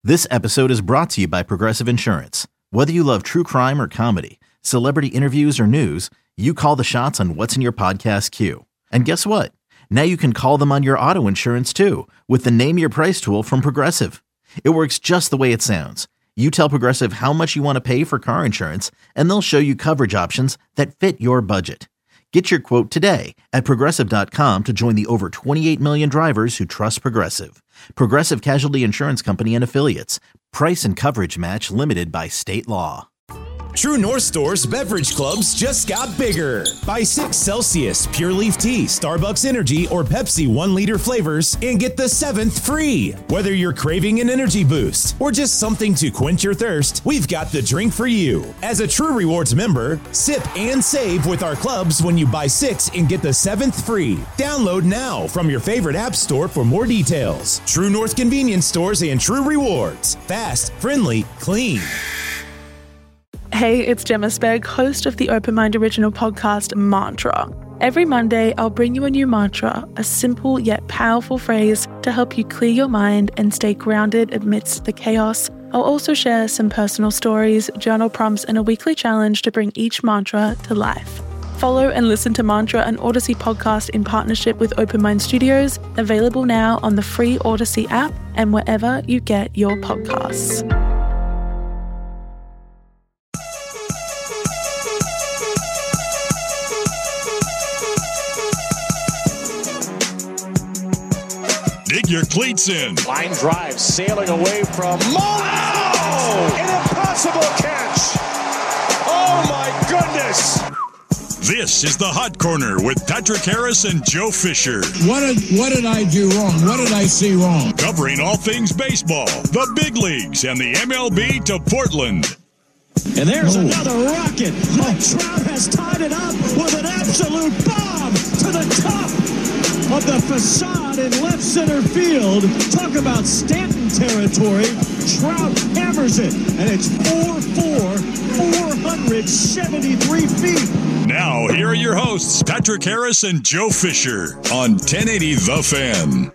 This episode is brought to you by Progressive Insurance. Whether you love true crime or comedy, celebrity interviews or news, you call the shots on what's in your podcast queue. And guess what? Now you can call them on your auto insurance too with the Name Your Price tool from Progressive. It works just the way it sounds. You tell Progressive how much you want to pay for car insurance, and they'll show you coverage options that fit your budget. Get your quote today at Progressive.com to join the over 28 million drivers who trust Progressive. Progressive Casualty Insurance Company and Affiliates. Price and coverage match limited by state law. True North Store's beverage clubs just got bigger. Buy 6 Celsius, Pure Leaf Tea, Starbucks Energy, or Pepsi 1-liter flavors and get the 7th free. Whether you're craving an energy boost or just something to quench your thirst, we've got the drink for you. As a True Rewards member, sip and save with our clubs when you buy 6 and get the 7th free. Download now from your favorite app store for more details. True North Convenience Stores and True Rewards. Fast, friendly, clean. Hey, it's Gemma Spegg, host of the Open Mind original podcast, Mantra. Every Monday, I'll bring you a new mantra, a simple yet powerful phrase to help you clear your mind and stay grounded amidst the chaos. I'll also share some personal stories, journal prompts, and a weekly challenge to bring each mantra to life. Follow and listen to Mantra, an Odyssey podcast in partnership with Open Mind Studios, available now on the free Odyssey app and wherever you get your podcasts. Dig your cleats in. Line drive, sailing away from Mullins. Oh! An impossible catch. Oh, my goodness. This is the Hot Corner with Patrick Harris and Joe Fisher. What did I do wrong? What did I see wrong? Covering all things baseball, the big leagues, and the MLB to Portland. And there's another rocket. Mike Trout has tied it up with an absolute bomb to the top of the facade in left center field. Talk about Stanton territory. Trout hammers it, and it's 4-4, 473 feet. Now, here are your hosts, Patrick Harris and Joe Fisher on 1080 The Fan.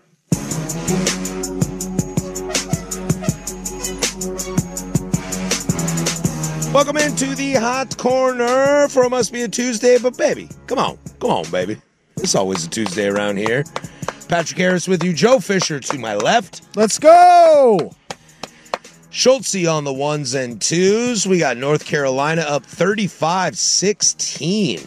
Welcome into the Hot Corner for it must be a Tuesday, but baby, come on, baby. It's always a Tuesday around here. Patrick Harris with you, Joe Fisher to my left. Let's go! Schultze on the ones and twos. We got North Carolina up 35-16.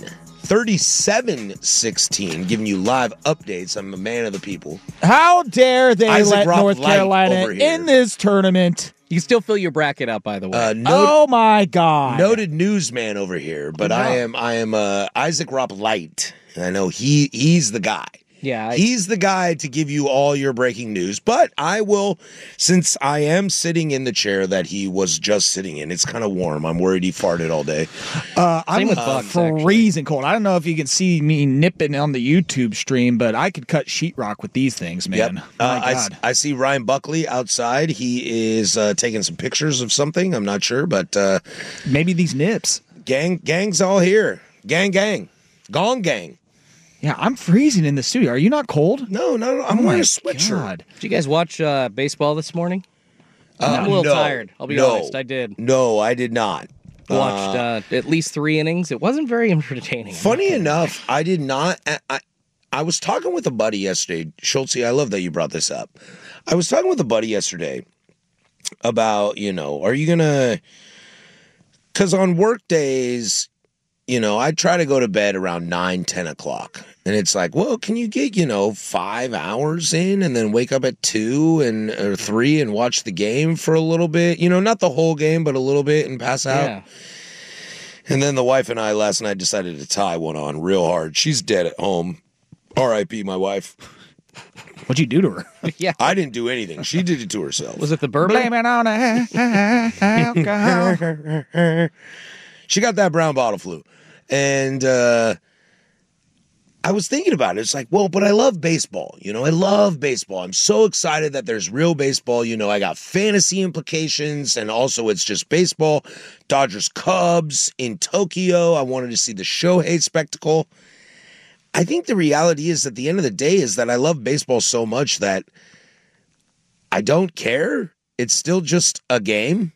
37-16, giving you live updates. I'm a man of the people. How dare they Isaac let North Light Carolina over here. in this tournament? You can still fill your bracket out, by the way. Oh my God! Noted newsman over here, but I am Isaac Ropp Light. I know he's the guy. Yeah, he's the guy to give you all your breaking news. But I will, since I am sitting in the chair that he was just sitting in. It's kind of warm. I'm worried he farted all day. I'm freezing cold. I don't know if you can see me nipping on the YouTube stream, but I could cut sheetrock with these things, man. Yep. My God. I see Ryan Buckley outside. He is taking some pictures of something. I'm not sure, but maybe these nips. Gang's all here. Gang. Gong gang. Yeah, I'm freezing in the studio. Are you not cold? No. I'm wearing a sweatshirt. Did you guys watch baseball this morning? I'm a little tired. I'll be honest. I did. No, I did not. Watched at least 3 innings. It wasn't very entertaining. Funny enough, I did not. I was talking with a buddy yesterday. Schultze, I love that you brought this up. I was talking with a buddy yesterday about, are you going to... Because on work days... I try to go to bed around 9, 10 o'clock. And it's like, well, can you get, 5 hours in and then wake up at 2 or 3 and watch the game for a little bit? Not the whole game, but a little bit and pass out. Yeah. And then the wife and I last night decided to tie one on real hard. She's dead at home. R.I.P. my wife. What'd you do to her? Yeah. I didn't do anything. She did it to herself. Was it the bourbon? Blame it on alcohol. She got that brown bottle flu. And I was thinking about it. It's like, well, but I love baseball. I love baseball. I'm so excited that there's real baseball. I got fantasy implications, and also it's just baseball. Dodgers Cubs in Tokyo. I wanted to see the Shohei spectacle. I think the reality is, at the end of the day, is that I love baseball so much that I don't care it's still just a game.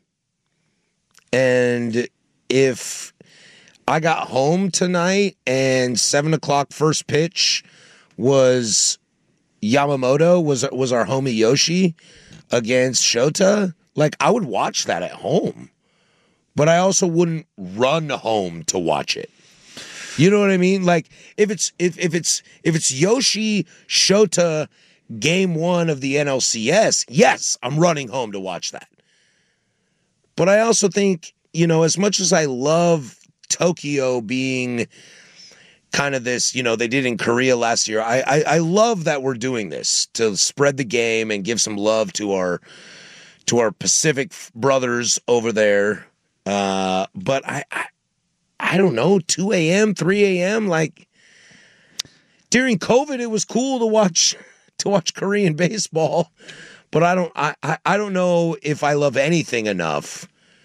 And if I got home tonight and 7:00 first pitch was Yamamoto, was our homie Yoshi against Shota, like I would watch that at home. But I also wouldn't run home to watch it. You know what I mean? Like if it's Yoshi Shota game 1 of the NLCS, yes, I'm running home to watch that. But I also think, as much as I love Tokyo being kind of this, they did in Korea last year, I love that we're doing this to spread the game and give some love to our Pacific brothers over there. But I don't know, 2 a.m., 3 a.m., like during COVID, it was cool to watch Korean baseball. But I don't know if I love anything enough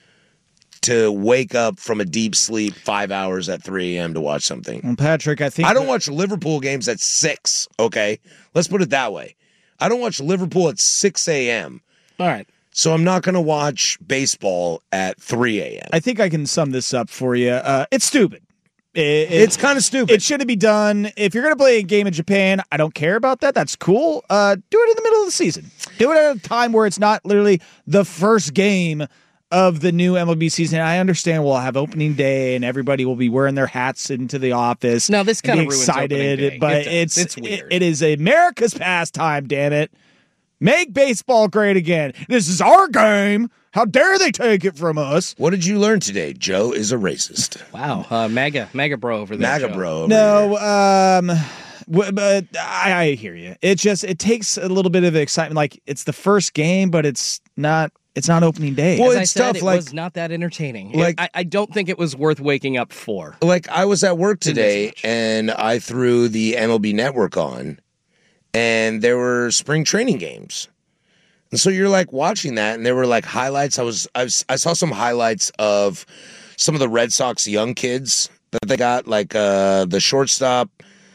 to wake up from a deep sleep 5 hours at 3 a.m. to watch something. Well, Patrick, I think I don't watch Liverpool games at 6, okay? Let's put it that way. I don't watch Liverpool at 6 a.m. All right. So I'm not going to watch baseball at 3 a.m. I think I can sum this up for you. It's stupid. It's kind of stupid. It shouldn't be done. If you're going to play a game in Japan, I don't care about that. That's cool. Do it in the middle of the season. Do it at a time where it's not literally the first game of the new MLB season. I understand we'll have opening day and everybody will be wearing their hats into the office. Now this kind of ruins excited, opening day. but It's weird. It is America's pastime. Damn it! Make baseball great again. This is our game. How dare they take it from us? What did you learn today? Joe is a racist. Wow, MAGA bro over there. MAGA Joe. bro. Over No, but I hear you. It takes a little bit of excitement. Like it's the first game, but it's not opening day. Well, As it's I said, tough. it Like, was not that entertaining. Like- I don't think it was worth waking up for. Like I was at work today much. and I threw the MLB Network on, and there were spring training games. And so you're like watching that, and there were like highlights. I saw some highlights of some of the Red Sox young kids that they got, like the shortstop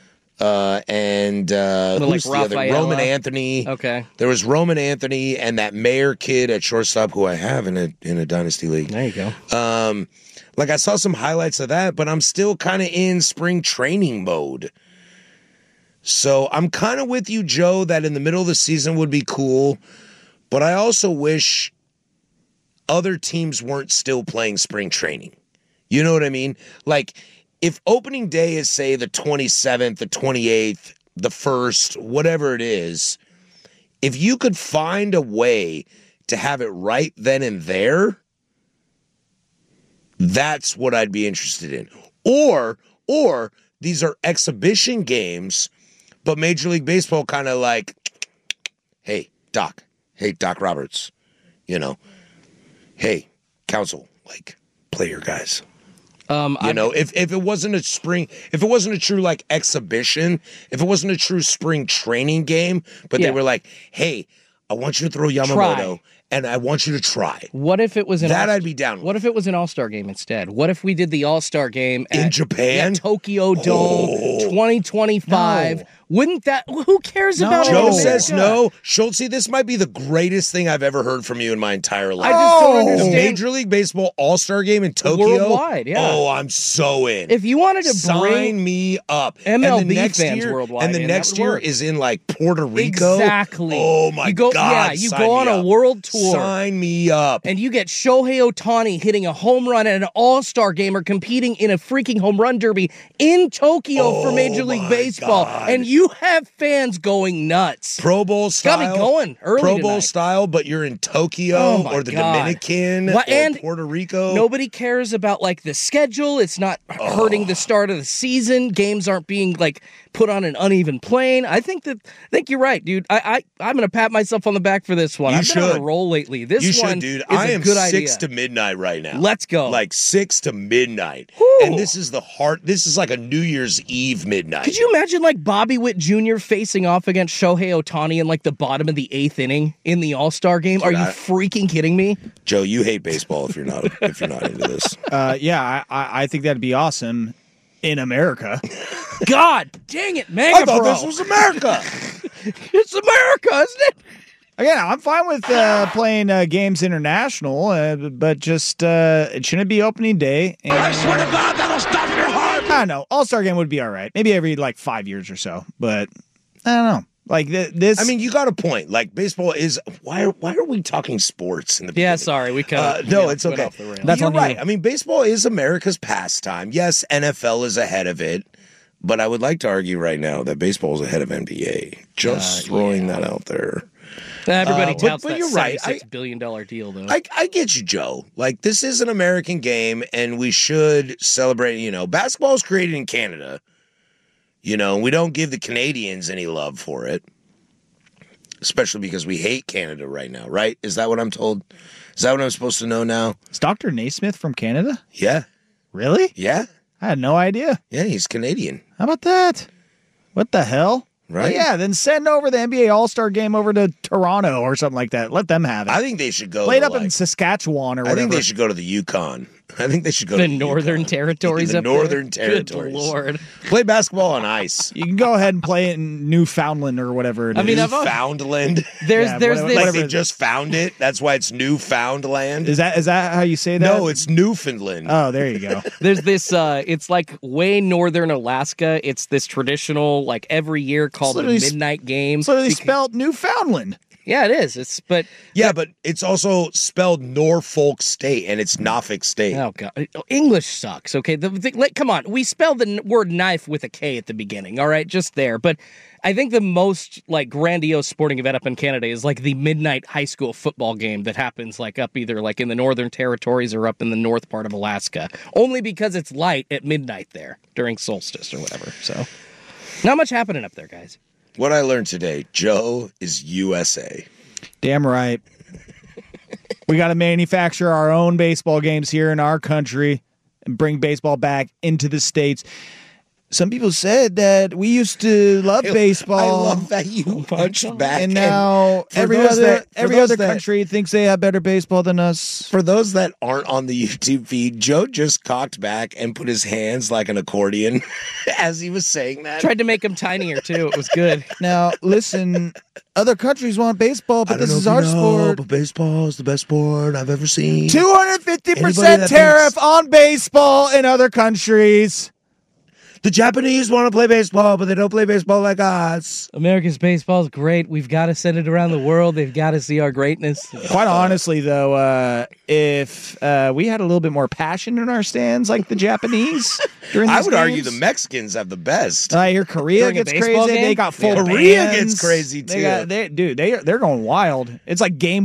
and who's the other? Rafaela? Roman Anthony. Okay. There was Roman Anthony and that Mayer kid at shortstop who I have in a dynasty league. There you go. Like I saw some highlights of that, but I'm still kind of in spring training mode. So I'm kind of with you, Joe, that in the middle of the season would be cool. But I also wish other teams weren't still playing spring training. You know what I mean? Like, if opening day is, say, the 27th, the 28th, the 1st, whatever it is, if you could find a way to have it right then and there, that's what I'd be interested in. Or these are exhibition games, but Major League Baseball kind of like, hey, Doc Roberts, hey, council, like, play your guys. If it wasn't a true like exhibition, if it wasn't a true spring training game, but they were like, hey, I want you to throw Yamamoto and I want you to try. What if it was I'd be down with. What if it was an All-Star game instead? What if we did the All-Star game in Japan? Tokyo Dome 2025. No. Wouldn't that? Who cares about it? Joe says no. Schultze, this might be the greatest thing I've ever heard from you in my entire life. I just don't The understand. Major League Baseball All-Star game in Tokyo? Worldwide, yeah. Oh, I'm so in. If you wanted to Sign bring me up. MLB and the next fans year, worldwide, and the and next that would year work. is in like Puerto Rico. Exactly. Oh my God! God! Yeah, you sign go on me a up. world tour. Sign me up. And you get Shohei Ohtani hitting a home run at an All-Star game or competing in a freaking home run derby in Tokyo for Major League my Baseball. God. And you have fans going nuts. Pro Bowl style. Got me going early Pro Bowl tonight. style, but you're in Tokyo Oh my or the God. Dominican Well, or and Puerto Rico. Nobody cares about like the schedule. It's not hurting the start of the season. Games aren't being like put on an uneven plane. I think you're right, dude. I'm gonna pat myself on the back for this one. You I've been on should. a roll lately. This You one should, dude. is I a am good 6 idea. to midnight right now. Let's go. Like 6 to midnight. Whew. And this is this is like a New Year's Eve midnight. Could you imagine like Bobby Witt Jr. facing off against Shohei Ohtani in like the bottom of the 8th inning in the All-Star game? Are you freaking kidding me? Joe, you hate baseball if you're not into this. Yeah, I think that'd be awesome in America. God dang it, man! I thought this was America. It's America, isn't it? Again, I'm fine with playing games international, but just it shouldn't be opening day. And, I swear to God, that'll stop your heart. I don't know. All-Star game would be all right. Maybe every 5 years or so, but I don't know. Like this. I mean, you got a point. Like baseball is. Why are we talking sports in the beginning? Yeah, sorry, we kind of. No, it's okay. That's You're right. I mean, baseball is America's pastime. Yes, NFL is ahead of it, but I would like to argue right now that baseball is ahead of NBA. Just throwing that out there. Everybody touts but that you're right. $76 billion deal, though. I get you, Joe. Like, this is an American game, and we should celebrate. Basketball is created in Canada. We don't give the Canadians any love for it, especially because we hate Canada right now, right? Is that what I'm told? Is that what I'm supposed to know now? Is Dr. Naismith from Canada? Yeah. Really? Yeah. I had no idea. Yeah, he's Canadian. How about that? What the hell? Right? Yeah, then send over the NBA All-Star game over to Toronto or something like that. Let them have it. I think they should go. Played up in Saskatchewan or whatever. I think they should go to the Yukon. I think they should go the to the Northern Yukon. Territories. The Northern Territories. Territories. Good Lord. Play basketball on ice. You can go ahead and play it in Newfoundland or whatever it is. I mean, Newfoundland. There's this. Like they just found it. That's why it's Newfoundland. Is that how you say that? No, it's Newfoundland. Oh, there you go. There's this. It's like way northern Alaska. It's this traditional, every year called the midnight game. So they spelled Newfoundland. Yeah, it is. But it's also spelled Norfolk State, and it's Norfolk State. Oh God, English sucks. Okay, come on. We spelled the word knife with a K at the beginning. All right, just there. But I think the most grandiose sporting event up in Canada is the midnight high school football game that happens up either in the Northern Territories or up in the north part of Alaska. Only because it's light at midnight there during solstice or whatever. So, not much happening up there, guys. What I learned today, Joe is USA. Damn right. We got to manufacture our own baseball games here in our country and bring baseball back into the States. Some people said that we used to love baseball. I love that you punched back. And now every other country thinks they have better baseball than us. For those that aren't on the YouTube feed, Joe just cocked back and put his hands like an accordion as he was saying that. Tried to make them tinier, too. It was good. Now, listen, other countries want baseball, but this is our sport. But baseball is the best sport I've ever seen. 250% tariff on baseball in other countries. The Japanese want to play baseball, but they don't play baseball like us. America's baseball is great. We've got to send it around the world. They've got to see our greatness. Quite honestly, though, if we had a little bit more passion in our stands like the Japanese during these I would games, argue the Mexicans have the best. I hear Korea During a gets baseball crazy. game? They got full Korea bands. gets crazy, too. They're going wild. It's like game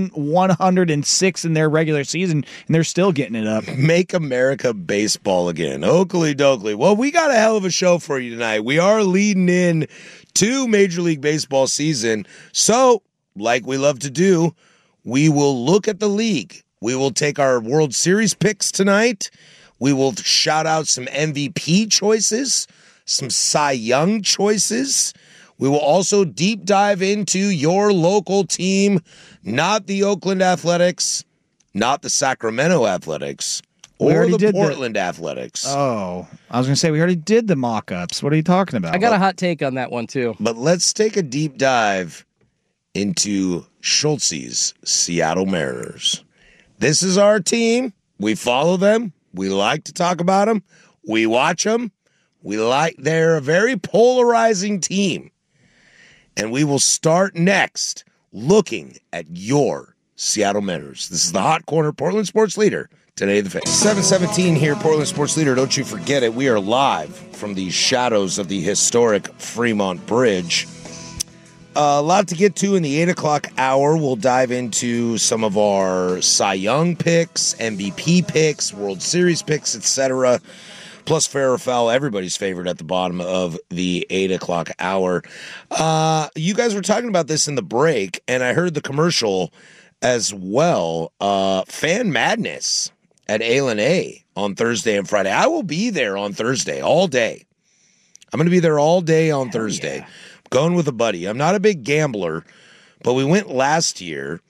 106 in their regular season, and they're still getting it up. Make America baseball again. Oakley dokley. Well, we got a hell of a show for you tonight. We are leading in to Major League Baseball season. So, like we love to do, we will look at the league. We will take our World Series picks tonight. We will shout out some MVP choices, some Cy Young choices. We will also deep dive into your local team, not the Oakland Athletics, not the Sacramento Athletics, or the Portland Athletics. Oh, I was going to say, we already did the mock-ups. What are you talking about? I got a hot take on that one, too. But let's take a deep dive into Schultz's Seattle Mariners. This is our team. We follow them. We like to talk about them. We watch them. They're a very polarizing team. And we will start next looking at your Seattle Mariners. This is the Hot Corner, Portland Sports Leader. Today, the 7:17 here, Portland Sports Leader. Don't you forget it. We are live from the shadows of the historic Fremont Bridge. A lot to get to in the 8 o'clock hour. We'll dive into some of our Cy Young picks, MVP picks, World Series picks, etc. Plus fair or foul, everybody's favorite at the bottom of the 8 o'clock hour. You guys were talking about this in the break, and I heard the commercial as well. Fan Madness at A on Thursday and Friday. I will be there on Thursday all day. I'm going to be there all day on Thursday. Yeah. Going with a buddy. I'm not a big gambler, but we went last year,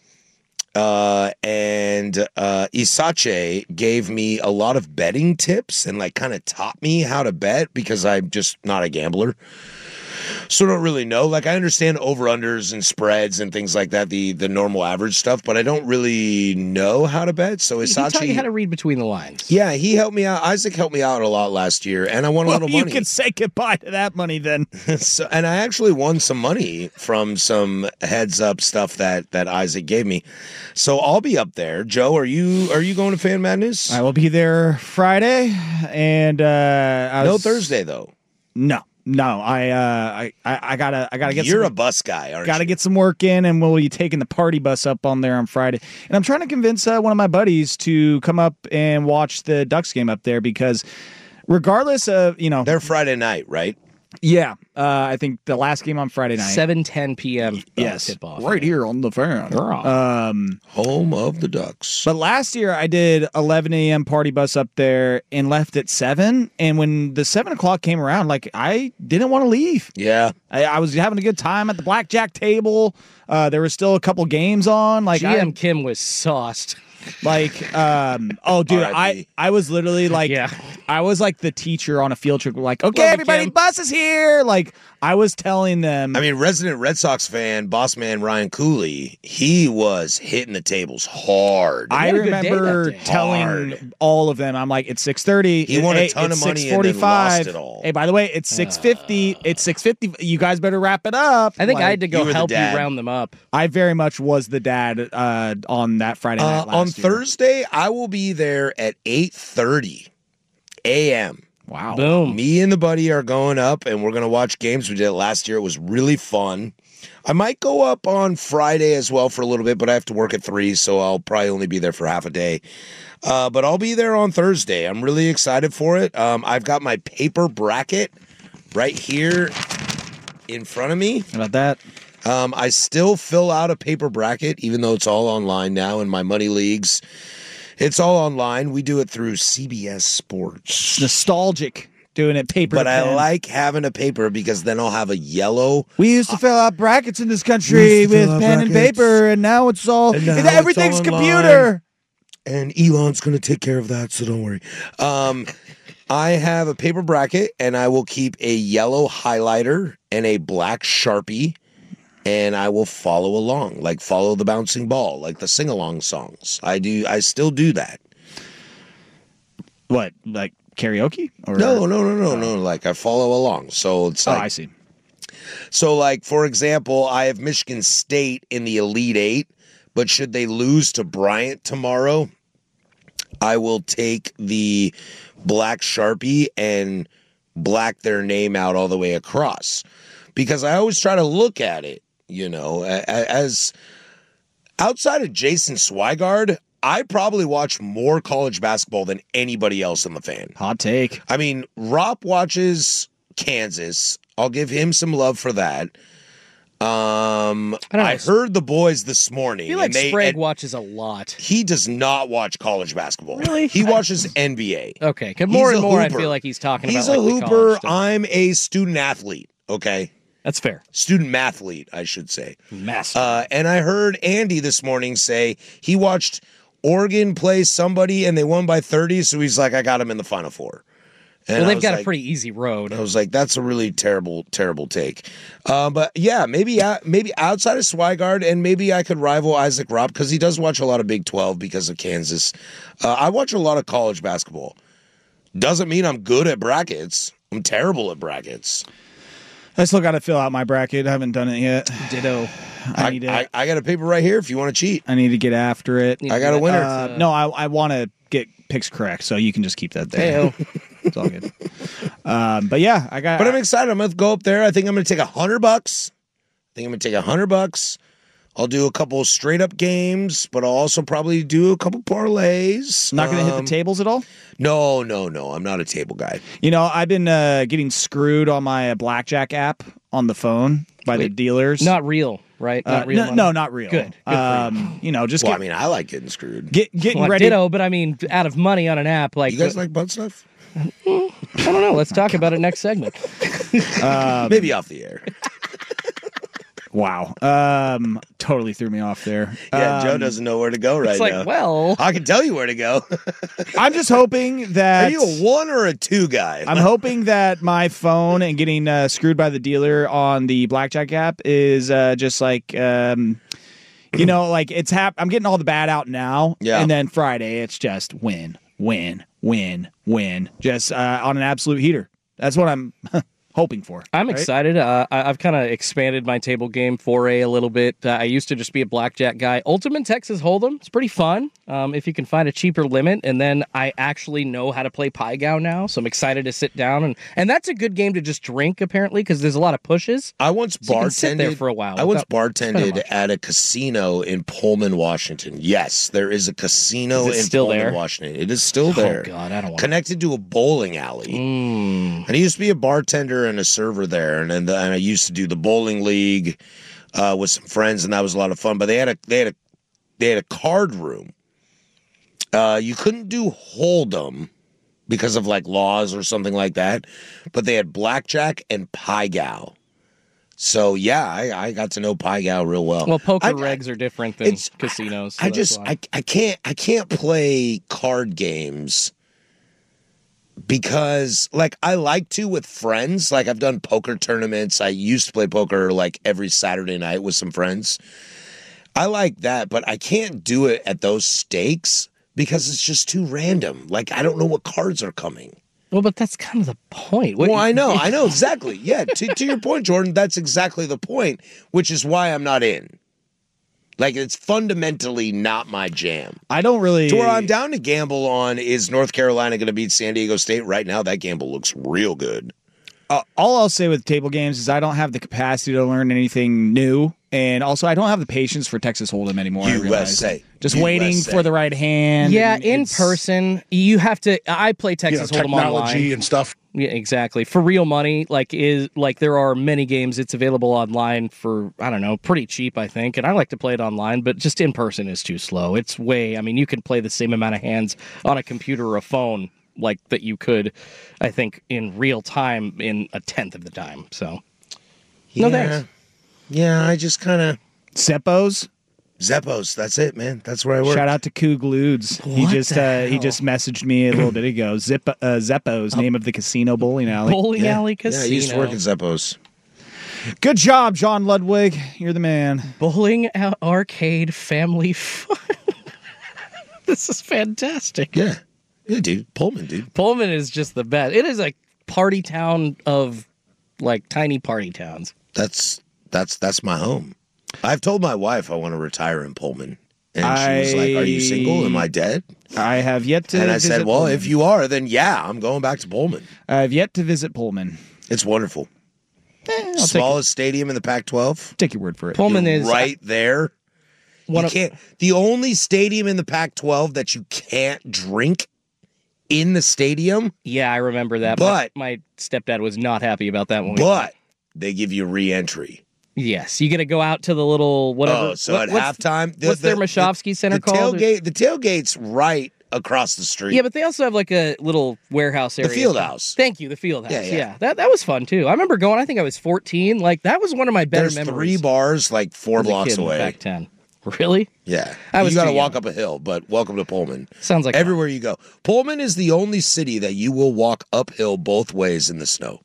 and Isache gave me a lot of betting tips and kind of taught me how to bet because I'm just not a gambler. So I don't really know. Like, I understand over-unders and spreads and things like that, the normal average stuff, but I don't really know how to bet. So He taught you Isachi, how to read between the lines. yeah, he helped me out. Isaac helped me out a lot last year, and I won a little you money. can say goodbye to that money then. And I actually won some money from some heads-up stuff that Isaac gave me. So I'll be up there. Joe, are you going to Fan Madness? I will be there Friday, and No Thursday though. No, I gotta get. You're some, a bus guy, aren't Gotta you? get some work in, and we'll be taking the party bus up on there on Friday. And I'm trying to convince one of my buddies to come up and watch the Ducks game up there because, regardless of They're Friday night, right? yeah, I think the last game on Friday night, 7:10 p.m. yes, tip-off. right here on the Fan. Home of the Ducks. But last year I did 11 a.m. party bus up there and left at 7. And when the 7 o'clock came around, like I didn't want to leave. Yeah. I was having a good time at the blackjack table. There was still a couple games on. Like GM Kim was sauced. oh dude, R.I.P. I was literally like, Yeah. I was like the teacher on a field trip. Like, okay, Love you, everybody, Kim. bus is here. Like I was telling them. I mean, resident Red Sox fan, boss man Ryan Cooley, he was hitting the tables hard. I had a good day remember that day. telling Hard. all of them, I'm like, it's 6:30. He won a Hey, ton it's of money and then 6:45. lost it all. Hey, by the way, it's 6:50. It's 6:50. You guys better wrap it up. I think Like, I had to you go were the help you dad. round them up. I very much was the dad on that Friday night last on year. Thursday, I will be there at 8:30 a.m. Wow. Boom. Me and the buddy are going up, and we're going to watch games. We did it last year. It was really fun. I might go up on Friday as well for a little bit, but I have to work at 3, so I'll probably only be there for half a day. But I'll be there on Thursday. I'm really excited for it. I've got my paper bracket right here in front of me. How about that? I still fill out a paper bracket, even though it's all online now in my money leagues. It's all online. We do it through CBS Sports. Nostalgic doing it paper. But to I pen. like having a paper because then I'll have a yellow. We used to fill out brackets in this We country used to fill with out pen and brackets. paper, and now it's all And now it's everything's all computer. And Elon's going to take care of that, so don't worry. I have a paper bracket, and I will keep a yellow highlighter and a black Sharpie, and I will follow along, like follow the bouncing ball, like the sing-along songs. I still do that. What, like karaoke? Or No. Like I follow along. So it's Oh, like, I see. so like, for example, I have Michigan State in the Elite Eight, but should they lose to Bryant tomorrow, I will take the black Sharpie and black their name out all the way across. Because I always try to look at it, as outside of Jason Swigard, I probably watch more college basketball than anybody else in the Fan. Hot take. I mean, Rop watches Kansas. I'll give him some love for that. I heard the boys this morning. I feel like and they- Sprague and watches a lot. he does not watch college basketball. Really? He watches NBA. Okay, 'cause more He's and a more I hooper. feel like he's talking He's about a like, the hooper. college stuff. I'm a student athlete. Okay. That's fair. Student mathlete, I should say. Master. And I heard Andy this morning say he watched Oregon play somebody and they won by 30. So he's like, I got him in the Final Four. And well, I they've was got like- a pretty easy road. I was like, that's a really terrible, terrible take. But yeah, maybe outside of Swigard, and maybe I could rival Isaac Robb because he does watch a lot of Big 12 because of Kansas. I watch a lot of college basketball. Doesn't mean I'm good at brackets. I'm terrible at brackets. I still got to fill out my bracket. I haven't done it yet. Ditto. I need it. I got a paper right here if you want to cheat. I need to get after it. I got a winner. No, I want to get picks correct, so you can just keep that there. Heyo. It's all good. But yeah, I got. But I'm excited. I'm going to go up there. I think I'm going to take $100. I'll do a couple straight up games, but I'll also probably do a couple parlays. Not going to hit the tables at all? No. I'm not a table guy. You know, I've been getting screwed on my blackjack app on the phone by the dealers. Not real, right? Not real. money? No, not real. Good. Good for you. You know, just Well, I mean, I like getting screwed. getting Well, ready. ditto, but I mean, out of money on an app, like You guys like butt stuff? I don't know. Let's talk about it next segment. Maybe off the air. Wow. Totally threw me off there. Yeah, Joe doesn't know where to go right It's like, now. well, I can tell you where to go. I'm just hoping that. Are you a 1 or a 2 guy? I'm hoping that my phone and getting screwed by the dealer on the blackjack app is just like, like it's I'm getting all the bad out now. Yeah. And then Friday, it's just win. Just on an absolute heater. That's what I'm hoping for. I'm right? excited. I've kind of expanded my table game foray a little bit. I used to just be a blackjack guy. Ultimate Texas Hold'em, it's pretty fun if you can find a cheaper limit. And then I actually know how to play Pai Gow now, so I'm excited to sit down. And that's a good game to just drink, apparently, because there's a lot of pushes. I once So you can sit there bartended for a while I once without spending bartended much. at a casino in Pullman, Washington. Yes, there is a casino Is it in still Pullman, there? Washington. It is still there. Oh, God, I don't want Connected to a bowling alley. And he used to be a bartender and a server there. And I used to do the bowling league with some friends, and that was a lot of fun. But they had a card room. You couldn't do Hold'em because of like laws or something like that, but they had blackjack and Pai Gow. So yeah, I got to know Pai Gow real well. Well, poker regs are different than casinos. So I that's just why. I can't play card games because like I like to with friends. Like I've done poker tournaments. I used to play poker like every Saturday night with some friends. I like that, but I can't do it at those stakes because it's just too random. Like I don't know what cards are coming. Well, but that's kind of the point. Well, I know exactly. Yeah, to your point, Jordan, that's exactly the point, which is why I'm not in. Like, it's fundamentally not my jam. I don't really. To where I'm down to gamble on is North Carolina going to beat San Diego State? Right now, that gamble looks real good. All I'll say with table games is I don't have the capacity to learn anything new. And also, I don't have the patience for Texas Hold'em anymore. I realize. USA. Just waiting for the right hand. Yeah, and in it's- person, you have to. I play Texas Hold'em technology online. and stuff. Yeah, exactly. For real money, there are many games. It's available online for, I don't know, pretty cheap, I think. And I like to play it online, but just in person is too slow. It's you can play the same amount of hands on a computer or a phone like that you could, I think, in real time in a tenth of the time. So, no thanks. Yeah, I just kind of... Zeppos, that's it, man. That's where I work. Shout out to Coog Ludes. He just messaged me a little bit ago. Zeppos, name of the casino bowling alley. Bowling alley Yeah, casino. I used to work at Zeppos. Good job, John Ludwig. You're the man. Bowling arcade family fun. This is fantastic. Yeah, dude. Pullman, dude. Pullman is just the best. It is a party town of like tiny party towns. That's my home. I've told my wife I want to retire in Pullman. And she was like, "Are you single? Am I dead?" I have yet to And I visit said, "Well, Pullman. if you are, then yeah, I'm going back to Pullman. I've yet to visit Pullman. It's wonderful. I'll Smallest stadium in the Pac-12. take your word for it. Pullman You're is right there. The only stadium in the Pac-12 that you can't drink in the stadium, Yeah, I remember that. But- my stepdad was not happy about that one. but they give you re-entry. Yes, you get to go out to the little whatever. Oh, so at halftime, what's their Mashofsky Center the called? The tailgate's right across the street. Yeah, but they also have like a little warehouse area. field house. Thank you, the field house. Yeah. That was fun too. I remember going. I think I was 14. Like that was one of my better There's memories. 3 bars like 4 as a blocks kid in away. Back 10. Really? Yeah, I was you got to too walk young. up a hill, but welcome to Pullman. Sounds like Everywhere you go. Pullman is the only city that you will walk uphill both ways in the snow.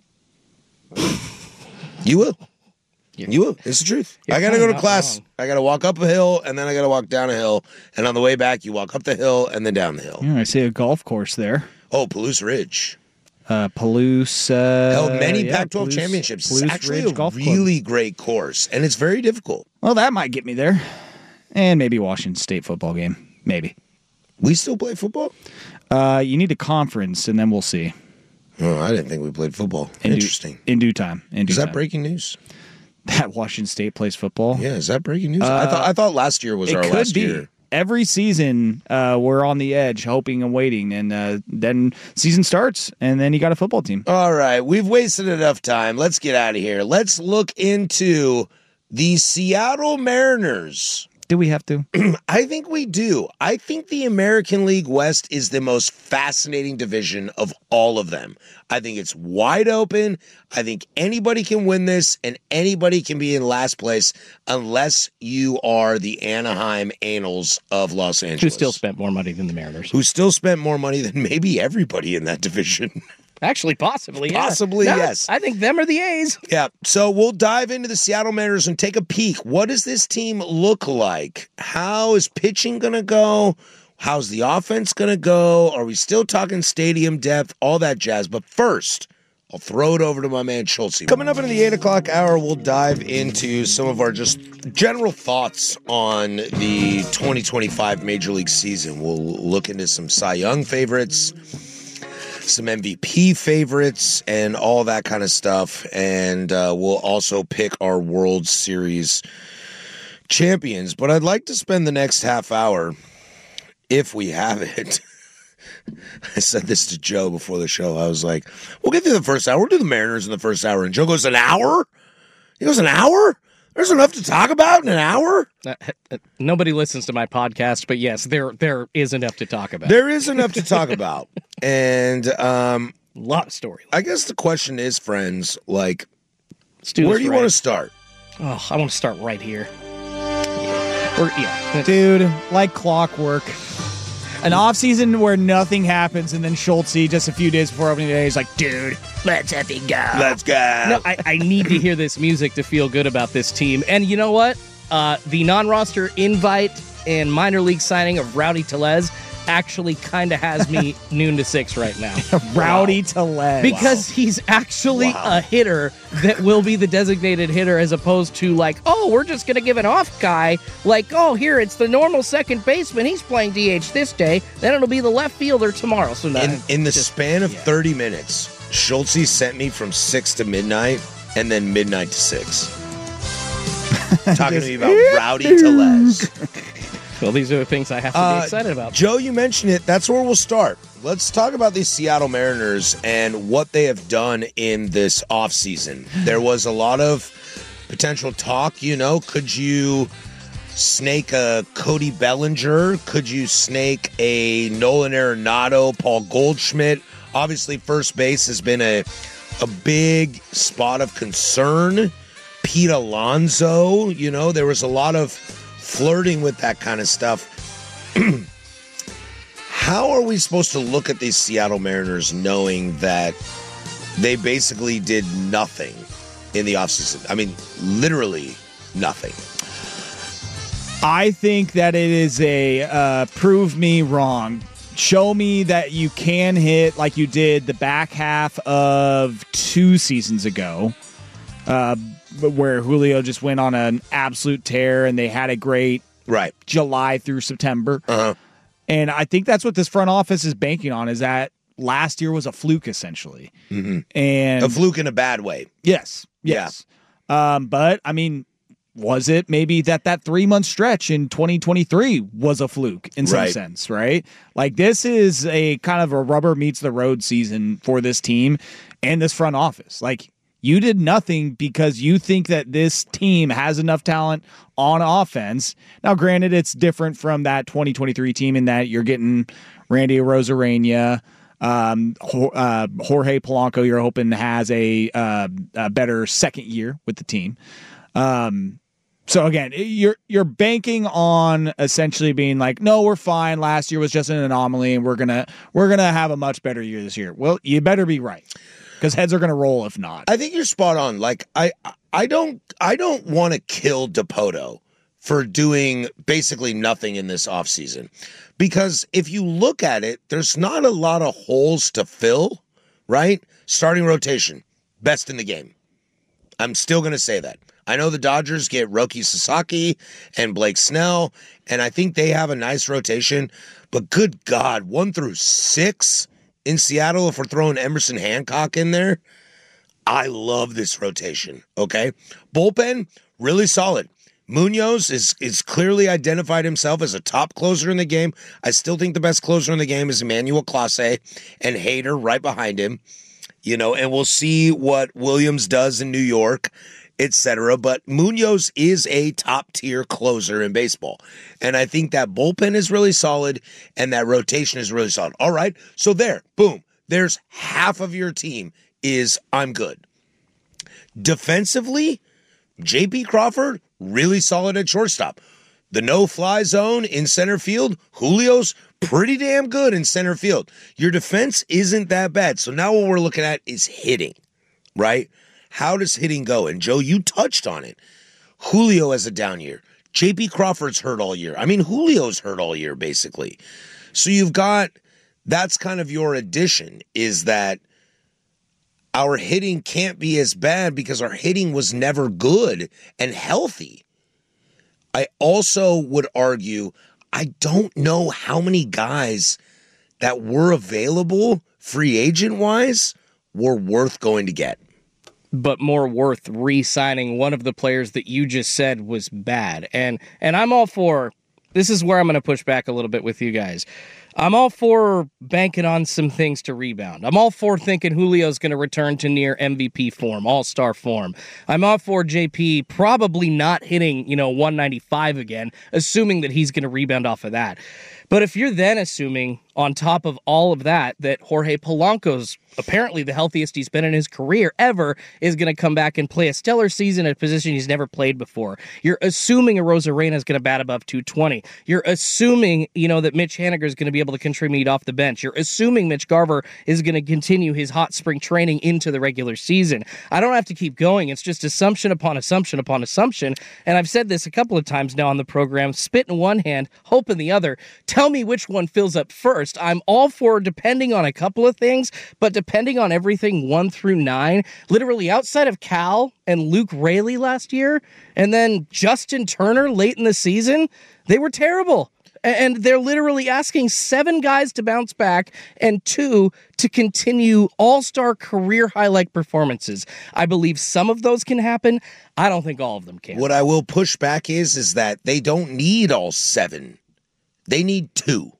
You will. You will. It's the truth. You're I got to kinda go to not class. wrong. I got to walk up a hill, and then I got to walk down a hill. And on the way back, you walk up the hill and then down the hill. Yeah, I see a golf course there. Oh, Palouse Ridge. Palouse. Held many Pac-12 Palouse- championships. Palouse It's actually Ridge a Golf Club. really great course, and it's very difficult. Well, that might get me there. And maybe Washington State football game. Maybe. We still play football? You need a conference, and then we'll see. Oh, I didn't think we played football. In Interesting. In due time. Is that breaking news? That Washington State plays football? Yeah, is that breaking news? I thought last year was It our could last be. year. Every season, we're on the edge, hoping and waiting, and then season starts, and then you got a football team. All right, we've wasted enough time. Let's get out of here. Let's look into the Seattle Mariners. Do we have to? I think we do. I think the American League West is the most fascinating division of all of them. I think it's wide open. I think anybody can win this, and anybody can be in last place unless you are the Anaheim Anals of Los Angeles. Who still spent more money than the Mariners. Who still spent more money than maybe everybody in that division. Actually, possibly, yeah. Possibly, No, yes. I think them are the A's. Yeah, so we'll dive into the Seattle Mariners and take a peek. What does this team look like? How is pitching going to go? How's the offense going to go? Are we still talking stadium depth? All that jazz. But first, I'll throw it over to my man Schultz. Coming up in the 8 o'clock hour, we'll dive into some of our just general thoughts on the 2025 Major League season. We'll look into some Cy Young favorites, some MVP favorites, and all that kind of stuff. And we'll also pick our World Series champions. But I'd like to spend the next half hour, if we have it. I said this to Joe before the show. I was like, we'll get through the first hour. We'll do the Mariners in the first hour. And Joe goes, an hour? He goes, an hour? There's enough to talk about in an hour? Nobody listens to my podcast, but yes, there is enough to talk about. There is enough to talk about. And a lot of story. I guess the question is, friends, like, where do you want to start? Oh, I want to start right here. Dude, like clockwork. An offseason where nothing happens, and then Schultz, just a few days before opening day, is like, dude, let's effing go. Let's go. No, I need to hear this music to feel good about this team. And you know what? The non-roster invite and minor league signing of Rowdy Tellez actually kind of has me noon to 6 right now. Rowdy Tellez. Because he's actually a hitter that will be the designated hitter, as opposed to like, oh, we're just going to give an off guy. Like, oh, here, it's the normal second baseman. He's playing DH this day. Then it'll be the left fielder tomorrow. So in the span of 30 minutes, Schultz sent me from 6 to midnight and then midnight to 6. Talking to me about Rowdy Tellez. Well, these are the things I have to be excited about. Joe, you mentioned it. That's where we'll start. Let's talk about these Seattle Mariners and what they have done in this offseason. There was a lot of potential talk, could you snake a Cody Bellinger? Could you snake a Nolan Arenado, Paul Goldschmidt? Obviously, first base has been a big spot of concern. Pete Alonso, there was a lot of flirting with that kind of stuff. How are we supposed to look at these Seattle Mariners knowing that they basically did nothing in the offseason? I mean, literally nothing. I think that it is a prove me wrong. Show me that you can hit like you did the back half of 2 seasons ago, where Julio just went on an absolute tear and they had a great July through September. Uh-huh. And I think that's what this front office is banking on, is that last year was a fluke, essentially. Mm-hmm. And a fluke in a bad way. Yes. But, I mean, was it maybe that 3-month stretch in 2023 was a fluke in some sense, right? Like, this is a kind of a rubber meets the road season for this team and this front office. Like, you did nothing because you think that this team has enough talent on offense. Now, granted, it's different from that 2023 team in that you're getting Randy Arozarena, Jorge Polanco. You're hoping has a better second year with the team. So again, you're banking on essentially being like, no, we're fine. Last year was just an anomaly, and we're gonna have a much better year this year. Well, you better be right, because heads are going to roll if not. I think you're spot on. Like, I don't want to kill Dipoto for doing basically nothing in this offseason, because if you look at it, there's not a lot of holes to fill, right? Starting rotation, best in the game. I'm still going to say that. I know the Dodgers get Roki Sasaki and Blake Snell, and I think they have a nice rotation, but good God, 1 through 6 in Seattle, if we're throwing Emerson Hancock in there, I love this rotation, okay? Bullpen, really solid. Munoz is clearly identified himself as a top closer in the game. I still think the best closer in the game is Emmanuel Clase, and Hader right behind him. And we'll see what Williams does in New York. etc. But Munoz is a top-tier closer in baseball. And I think that bullpen is really solid and that rotation is really solid. All right, so boom. There's half of your team is I'm good. Defensively, J.P. Crawford, really solid at shortstop. The no-fly zone in center field, Julio's pretty damn good in center field. Your defense isn't that bad. So now what we're looking at is hitting, right? How does hitting go? And Joe, you touched on it. Julio has a down year. J.P. Crawford's hurt all year. I mean, Julio's hurt all year, basically. So you've got, that's kind of your addition, is that our hitting can't be as bad because our hitting was never good and healthy. I also would argue, I don't know how many guys that were available free agent-wise were worth going to get. But more worth re-signing one of the players that you just said was bad. And I'm all for, this is where I'm going to push back a little bit with you guys. I'm all for banking on some things to rebound. I'm all for thinking Julio's going to return to near MVP form, all-star form. I'm all for JP probably not hitting, 195 again, assuming that he's going to rebound off of that. But if you're then assuming, on top of all of that Jorge Polanco's apparently the healthiest he's been in his career ever, is going to come back and play a stellar season at a position he's never played before. You're assuming a Rosarena is going to bat above 220. You're assuming, that Mitch Haniger is going to be able to contribute off the bench. You're assuming Mitch Garver is going to continue his hot spring training into the regular season. I don't have to keep going. It's just assumption upon assumption upon assumption. And I've said this a couple of times now on the program, spit in one hand, hope in the other. Tell me which one fills up first. I'm all for depending on a couple of things, but depending on everything 1 through 9, literally outside of Cal and Luke Raley last year, and then Justin Turner late in the season, they were terrible. And they're literally asking 7 guys to bounce back and 2 to continue all-star career high-like performances. I believe some of those can happen. I don't think all of them can. What I will push back is that they don't need all 7. They need 2.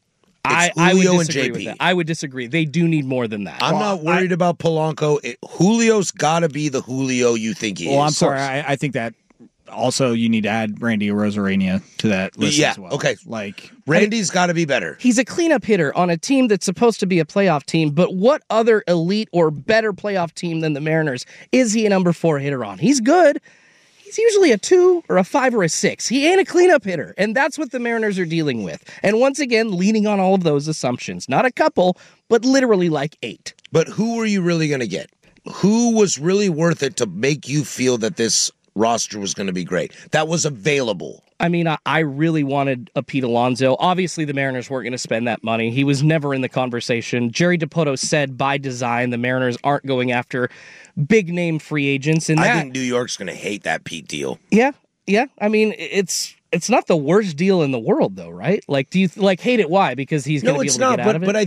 I would disagree with that. I would disagree. They do need more than that. I'm not worried about Polanco. Julio's got to be the Julio you think he is. Well, I'm sorry. I think that also you need to add Randy Rosarena to that list as well. Okay. Randy's got to be better. He's a cleanup hitter on a team that's supposed to be a playoff team, but what other elite or better playoff team than the Mariners is he a number 4 hitter on? He's good. He's usually a 2 or a 5 or a 6. He ain't a cleanup hitter, and that's what the Mariners are dealing with. And once again, leaning on all of those assumptions. Not a couple, but literally like 8. But who are you really going to get? Who was really worth it to make you feel that this roster was going to be great? That was available. I mean, I really wanted a Pete Alonso. Obviously, the Mariners weren't going to spend that money. He was never in the conversation. Jerry Dipoto said by design the Mariners aren't going after big-name free agents. And I think New York's going to hate that Pete deal. Yeah. I mean, it's not the worst deal in the world, though, right? Like, do you hate it? Why? Because he's going to be able to get out of it? But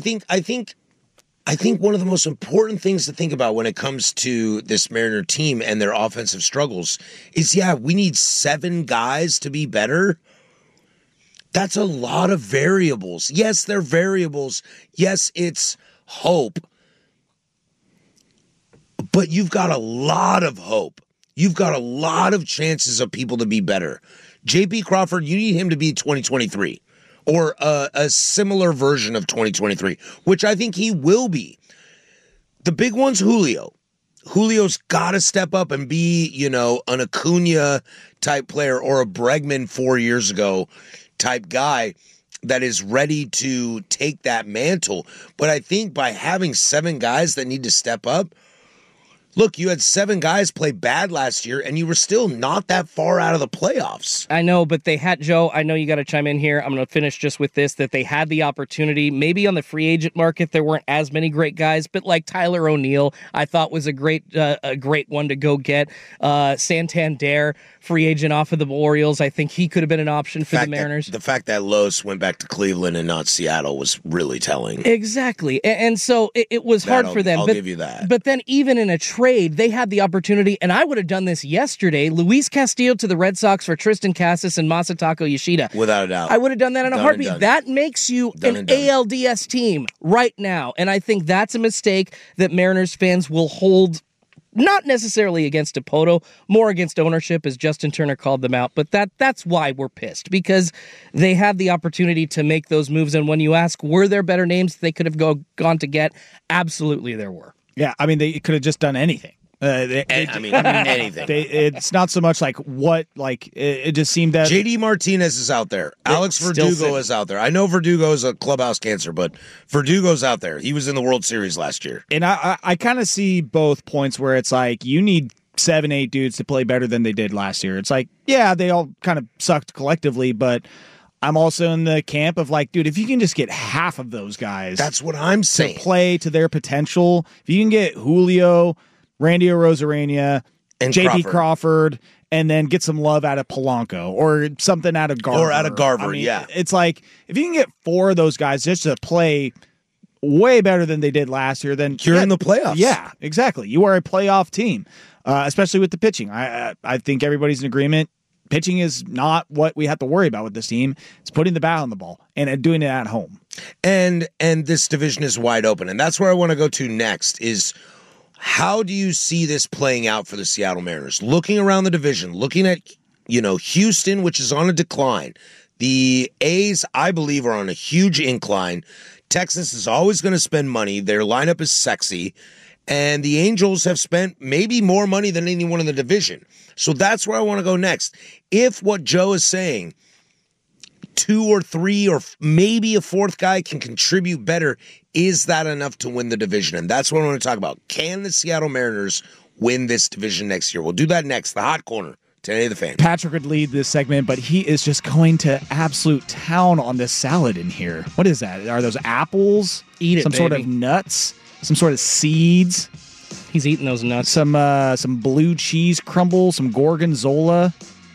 I think one of the most important things to think about when it comes to this Mariner team and their offensive struggles is, we need 7 guys to be better. That's a lot of variables. Yes, they're variables. Yes, it's hope. But you've got a lot of hope. You've got a lot of chances of people to be better. J.P. Crawford, you need him to be 2023. Or a similar version of 2023, which I think he will be. The big one's Julio. Julio's got to step up and be, an Acuna-type player or a Bregman 4 years ago type guy that is ready to take that mantle. But I think by having 7 guys that need to step up, look, you had 7 guys play bad last year, and you were still not that far out of the playoffs. I know, but they had, Joe, I know you got to chime in here. I'm going to finish just with this, that they had the opportunity. Maybe on the free agent market, there weren't as many great guys, but like Tyler O'Neill, I thought was a great one to go get. Santander, free agent off of the Orioles. I think he could have been an option for the Mariners. The fact that Los went back to Cleveland and not Seattle was really telling. Exactly. And so it was hard for them. I'll give you that. But then even in a trade, they had the opportunity, and I would have done this yesterday, Luis Castillo to the Red Sox for Tristan Casas and Masataka Yoshida. Without a doubt. I would have done that in a heartbeat. That makes you an ALDS team right now. And I think that's a mistake that Mariners fans will hold Not necessarily against Dipoto, more against ownership, as Justin Turner called them out. But that's why we're pissed, because they had the opportunity to make those moves. And when you ask, were there better names they could have gone to get? Absolutely there were. Yeah, I mean, they could have just done anything. Anything. It's not so much like what, like, it just seemed that JD Martinez is out there. Alex Verdugo is out there. I know Verdugo is a clubhouse cancer, but Verdugo's out there. He was in the World Series last year. And I kind of see both points where it's like you need 7-8 dudes to play better than they did last year. It's like, yeah, they all kind of sucked collectively, but I'm also in the camp of like, dude, if you can just get half of those guys, that's what I'm saying, to play to their potential. If you can get Julio, Randy Arozarena, and JP Crawford, and then get some love out of Polanco or something out of Garver. I mean, yeah. It's like, if you can get 4 of those guys just to play way better than they did last year, then you're in the playoffs. Yeah, exactly. You are a playoff team, especially with the pitching. I think everybody's in agreement. Pitching is not what we have to worry about with this team. It's putting the bat on the ball and doing it at home. And this division is wide open. And that's where I want to go to next is, how do you see this playing out for the Seattle Mariners? Looking around the division, looking at, Houston, which is on a decline. The A's, I believe, are on a huge incline. Texas is always going to spend money. Their lineup is sexy. And the Angels have spent maybe more money than anyone in the division. So that's where I want to go next. If what Joe is saying, 2 or 3 or maybe a 4th guy can contribute better, is that enough to win the division? And that's what I want to talk about. Can the Seattle Mariners win this division next year? We'll do that next. The Hot Corner. 1080 The Fan. Patrick would lead this segment, but he is just going to absolute town on this salad in here. What is that? Are those apples? Eat it, Some sort of nuts? Some sort of seeds? He's eating those nuts. Some blue cheese crumble, some gorgonzola.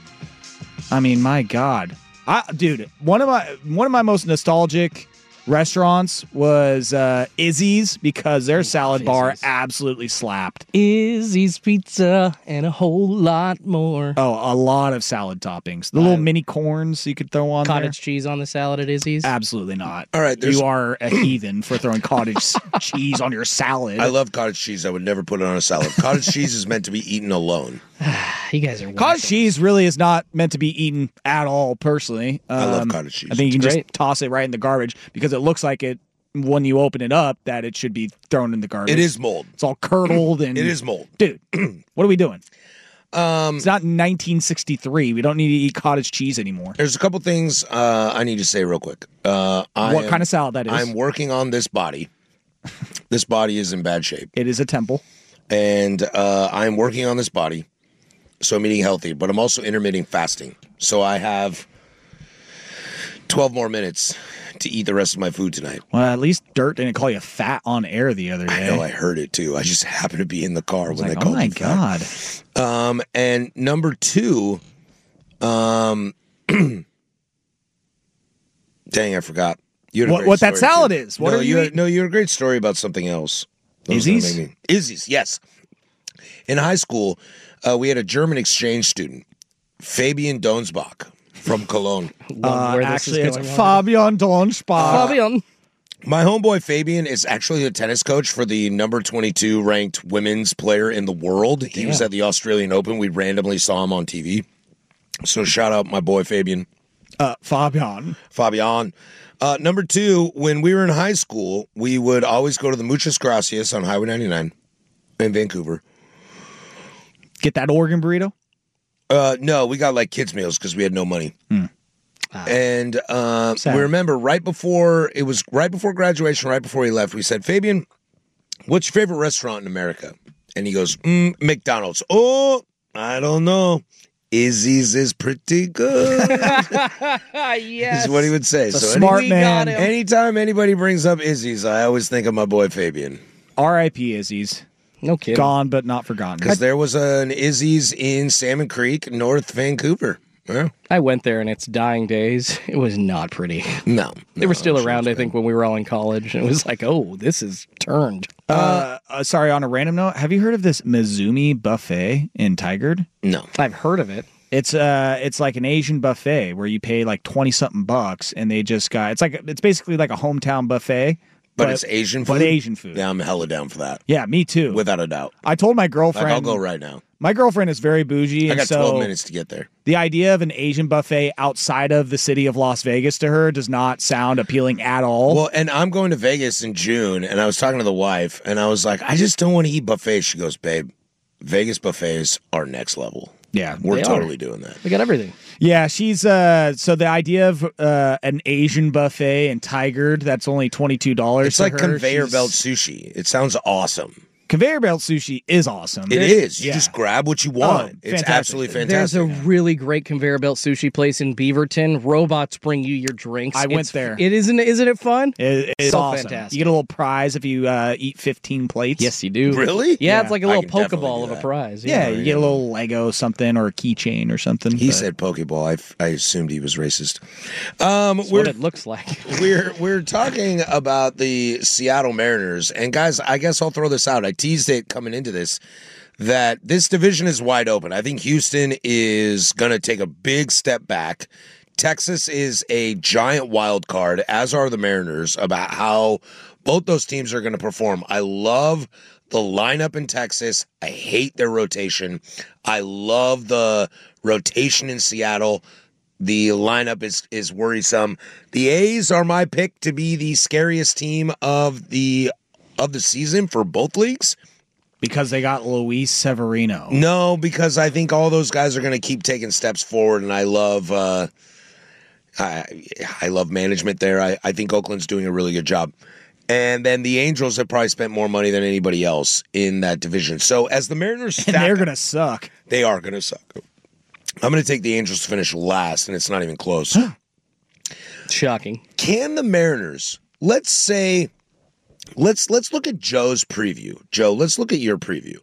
I mean, my God. Dude, one of my most nostalgic restaurants was Izzy's, because their salad bar absolutely slapped. Izzy's Pizza and a whole lot more. Oh, a lot of salad toppings. The little mini corns you could throw on cottage cheese on the salad at Izzy's? Absolutely not. All right, you are a heathen for throwing cottage cheese on your salad. I love cottage cheese. I would never put it on a salad. Cottage cheese is meant to be eaten alone. You guys are cottage cheese really is not meant to be eaten at all, personally. I love cottage cheese. I think you can just toss it right in the garbage, because it looks like it, when you open it up, that it should be thrown in the garbage. It is mold. It's all curdled and it is mold. Dude, what are we doing? It's not 1963. We don't need to eat cottage cheese anymore. There's a couple things I need to say real quick. What kind of salad that is? I'm working on this body. This body is in bad shape. It is a temple. And I'm working on this body. So I'm eating healthy, but I'm also intermittent fasting. So I have 12 more minutes to eat the rest of my food tonight. Well, at least Dirt didn't call you fat on air the other day. I know, I heard it too. I just happened to be in the car when they called me fat. Oh my God. And number 2, dang, I forgot. You had what that salad is. What you had a great story about something else. Izzy's? Izzy's, yes. In high school, we had a German exchange student, Fabian Donsbach from Cologne. Actually, it's Fabian Donsbach. Fabian. My homeboy Fabian is actually a tennis coach for the number 22 ranked women's player in the world. He was at the Australian Open. We randomly saw him on TV. So shout out my boy Fabian. Fabian. Number 2, when we were in high school, we would always go to the Muchas Gracias on Highway 99 in Vancouver. Get that Oregon burrito? No, we got like kids' meals because we had no money. And we remember right before graduation, right before he left, we said, Fabian, what's your favorite restaurant in America? And he goes, McDonald's. Oh, I don't know. Izzy's is pretty good. Yes. Is what he would say. So smart man. Anytime anybody brings up Izzy's, I always think of my boy Fabian. R.I.P. Izzy's. No kidding. Gone but not forgotten. Because there was an Izzy's in Salmon Creek, North Vancouver. Yeah. I went there in its dying days. It was not pretty. No. They were still around, I think, when we were all in college. And it was like, oh, this is turned. Sorry, on a random note, have you heard of this Mizumi buffet in Tigard? No. I've heard of it. It's like an Asian buffet where you pay like $20-something bucks, and they just got it's basically like a hometown buffet, But it's Asian food? But Asian food. Yeah, I'm hella down for that. Yeah, me too. Without a doubt. I told my girlfriend. Like, I'll go right now. My girlfriend is very bougie. I and got so 12 minutes to get there. The idea of an Asian buffet outside of the city of Las Vegas to her does not sound appealing at all. Well, and I'm going to Vegas in June, and I was talking to the wife, and I was like, I just don't want to eat buffets. She goes, babe, Vegas buffets are next level. Yeah, we're totally doing that. We got everything. Yeah, she's so the idea of an Asian buffet in Tigard that's only $22. It's like conveyor belt sushi. It sounds awesome. Conveyor belt sushi is awesome. It is. You just grab what you want. It's fantastic. absolutely fantastic. There's a really great conveyor belt sushi place in Beaverton. Robots bring you your drinks. I went there. Isn't it fun? It's so awesome. fantastic. You get a little prize if you eat 15 plates. Yes, you do. Really? Yeah, it's like a little I can definitely Pokeball do of a that. prize. Yeah, you get a little Lego something or a keychain or something. He said Pokeball. I assumed he was racist. That's what it looks like. We're talking about the Seattle Mariners, and guys, I guess I'll throw this out. I teased it coming into this that this division is wide open. I think Houston is going to take a big step back. Texas is a giant wild card, as are the Mariners, about how both those teams are going to perform. I love the lineup in Texas. I hate their rotation. I love the rotation in Seattle. The lineup is worrisome. The A's are my pick to be the scariest team of the season for both leagues. Because they got Luis Severino. No, because I think all those guys are going to keep taking steps forward, and I love management there. I think Oakland's doing a really good job. And then the Angels have probably spent more money than anybody else in that division. So as the Mariners And they're going to suck. They are going to suck. I'm going to take the Angels to finish last, and it's not even close. Shocking. Can the Mariners, let's say, let's look at Joe's preview. Joe, let's look at your preview.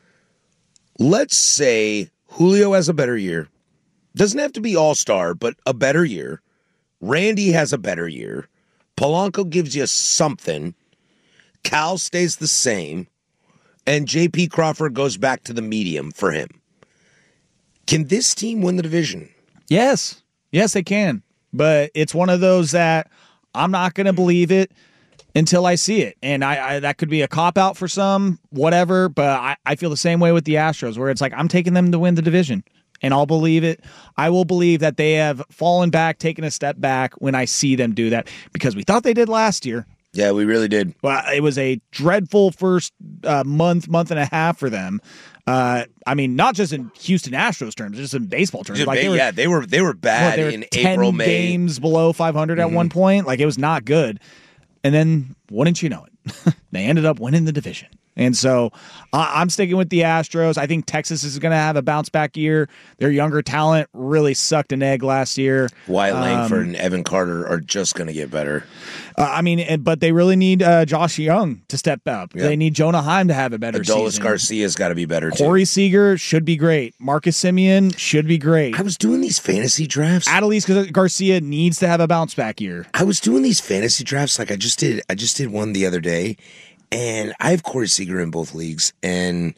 Let's say Julio has a better year. Doesn't have to be all-star, but a better year. Randy has a better year. Polanco gives you something. Cal stays the same. And J.P. Crawford goes back to the medium for him. Can this team win the division? Yes. Yes, they can. But it's one of those that I'm not going to believe it until I see it. And I that could be a cop-out for some, whatever, but I feel the same way with the Astros, where it's like I'm taking them to win the division. And I'll believe it. I will believe that they have fallen back, taken a step back when I see them do that, because we thought they did last year. Yeah, we really did. Well, it was a dreadful first month and a half for them. I mean, not just in Houston Astros terms, just in baseball terms. Like they were bad they were in 10 April, May. games below 500 at one point. Like, it was not good. And then, wouldn't you know it, they ended up winning the division. And so I'm sticking with the Astros. I think Texas is going to have a bounce back year. Their younger talent really sucked an egg last year. Wyatt Langford and Evan Carter are just going to get better. But they really need Josh Young to step up. Yep. They need Jonah Heim to have a better Adolis season. Garcia's got to be better, too. Corey Seager should be great. Marcus Semien should be great. I was doing these fantasy drafts. Adolis Garcia needs to have a bounce back year. I was doing these fantasy drafts like I just did one the other day. And I have Corey Seager in both leagues, and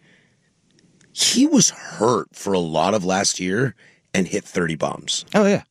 he was hurt for a lot of last year and hit 30 bombs. Oh yeah,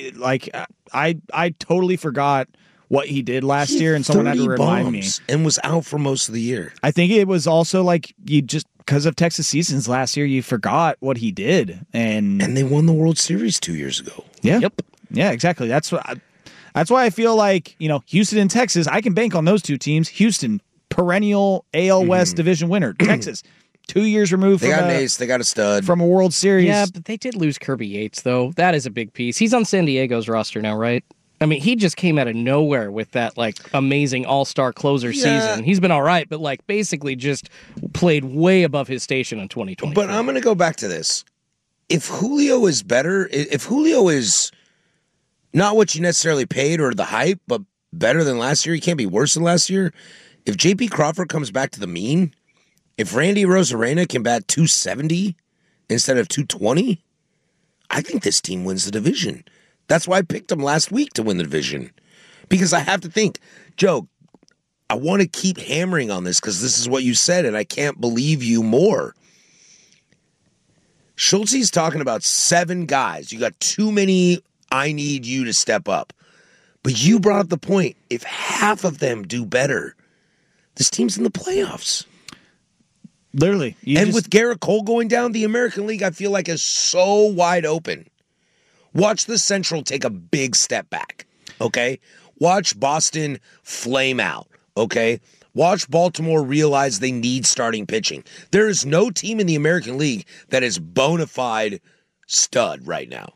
I totally forgot what he did last year, and someone had to remind me. And was out for most of the year. I think it was also like you just because of Texas seasons last year, you forgot what he did, and they won the World Series 2 years ago. Yeah, yep, yeah, exactly. That's why I feel like Houston and Texas. I can bank on those two teams. Houston, perennial AL West division winner. Texas, 2 years removed they got an ace. They got a stud from a World Series. Yeah, but they did lose Kirby Yates, though. That is a big piece. He's on San Diego's roster now, right? I mean, he just came out of nowhere with that amazing all-star closer season. He's been all right, but basically just played way above his station in 2020. But I'm going to go back to this. If Julio is better, if Julio is not what you necessarily paid or the hype, but better than last year, he can't be worse than last year. If J.P. Crawford comes back to the mean, if Randy Rosarena can bat 270 instead of 220, I think this team wins the division. That's why I picked them last week to win the division. Because I have to think, Joe, I want to keep hammering on this because this is what you said, and I can't believe you more. Schultze's talking about 7 guys. You got too many, I need you to step up. But you brought up the point. If half of them do better, this team's in the playoffs. Literally. With Garrett Cole going down, the American League, I feel like, is so wide open. Watch the Central take a big step back, okay? Watch Boston flame out, okay? Watch Baltimore realize they need starting pitching. There is no team in the American League that is bona fide stud right now.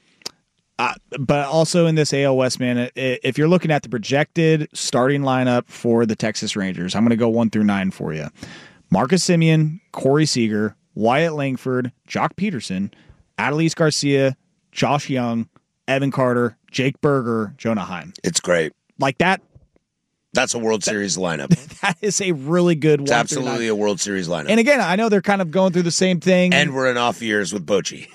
But also in this AL West, man, if you're looking at the projected starting lineup for the Texas Rangers, I'm going to go 1 through 9 for you. Marcus Semien, Corey Seager, Wyatt Langford, Jock Peterson, Adolis Garcia, Josh Young, Evan Carter, Jake Berger, Jonah Heim. It's great. Like that. That's a World Series lineup. That is a really good one. It's absolutely a World Series lineup. And again, I know they're kind of going through the same thing. And we're in off years with Bochy.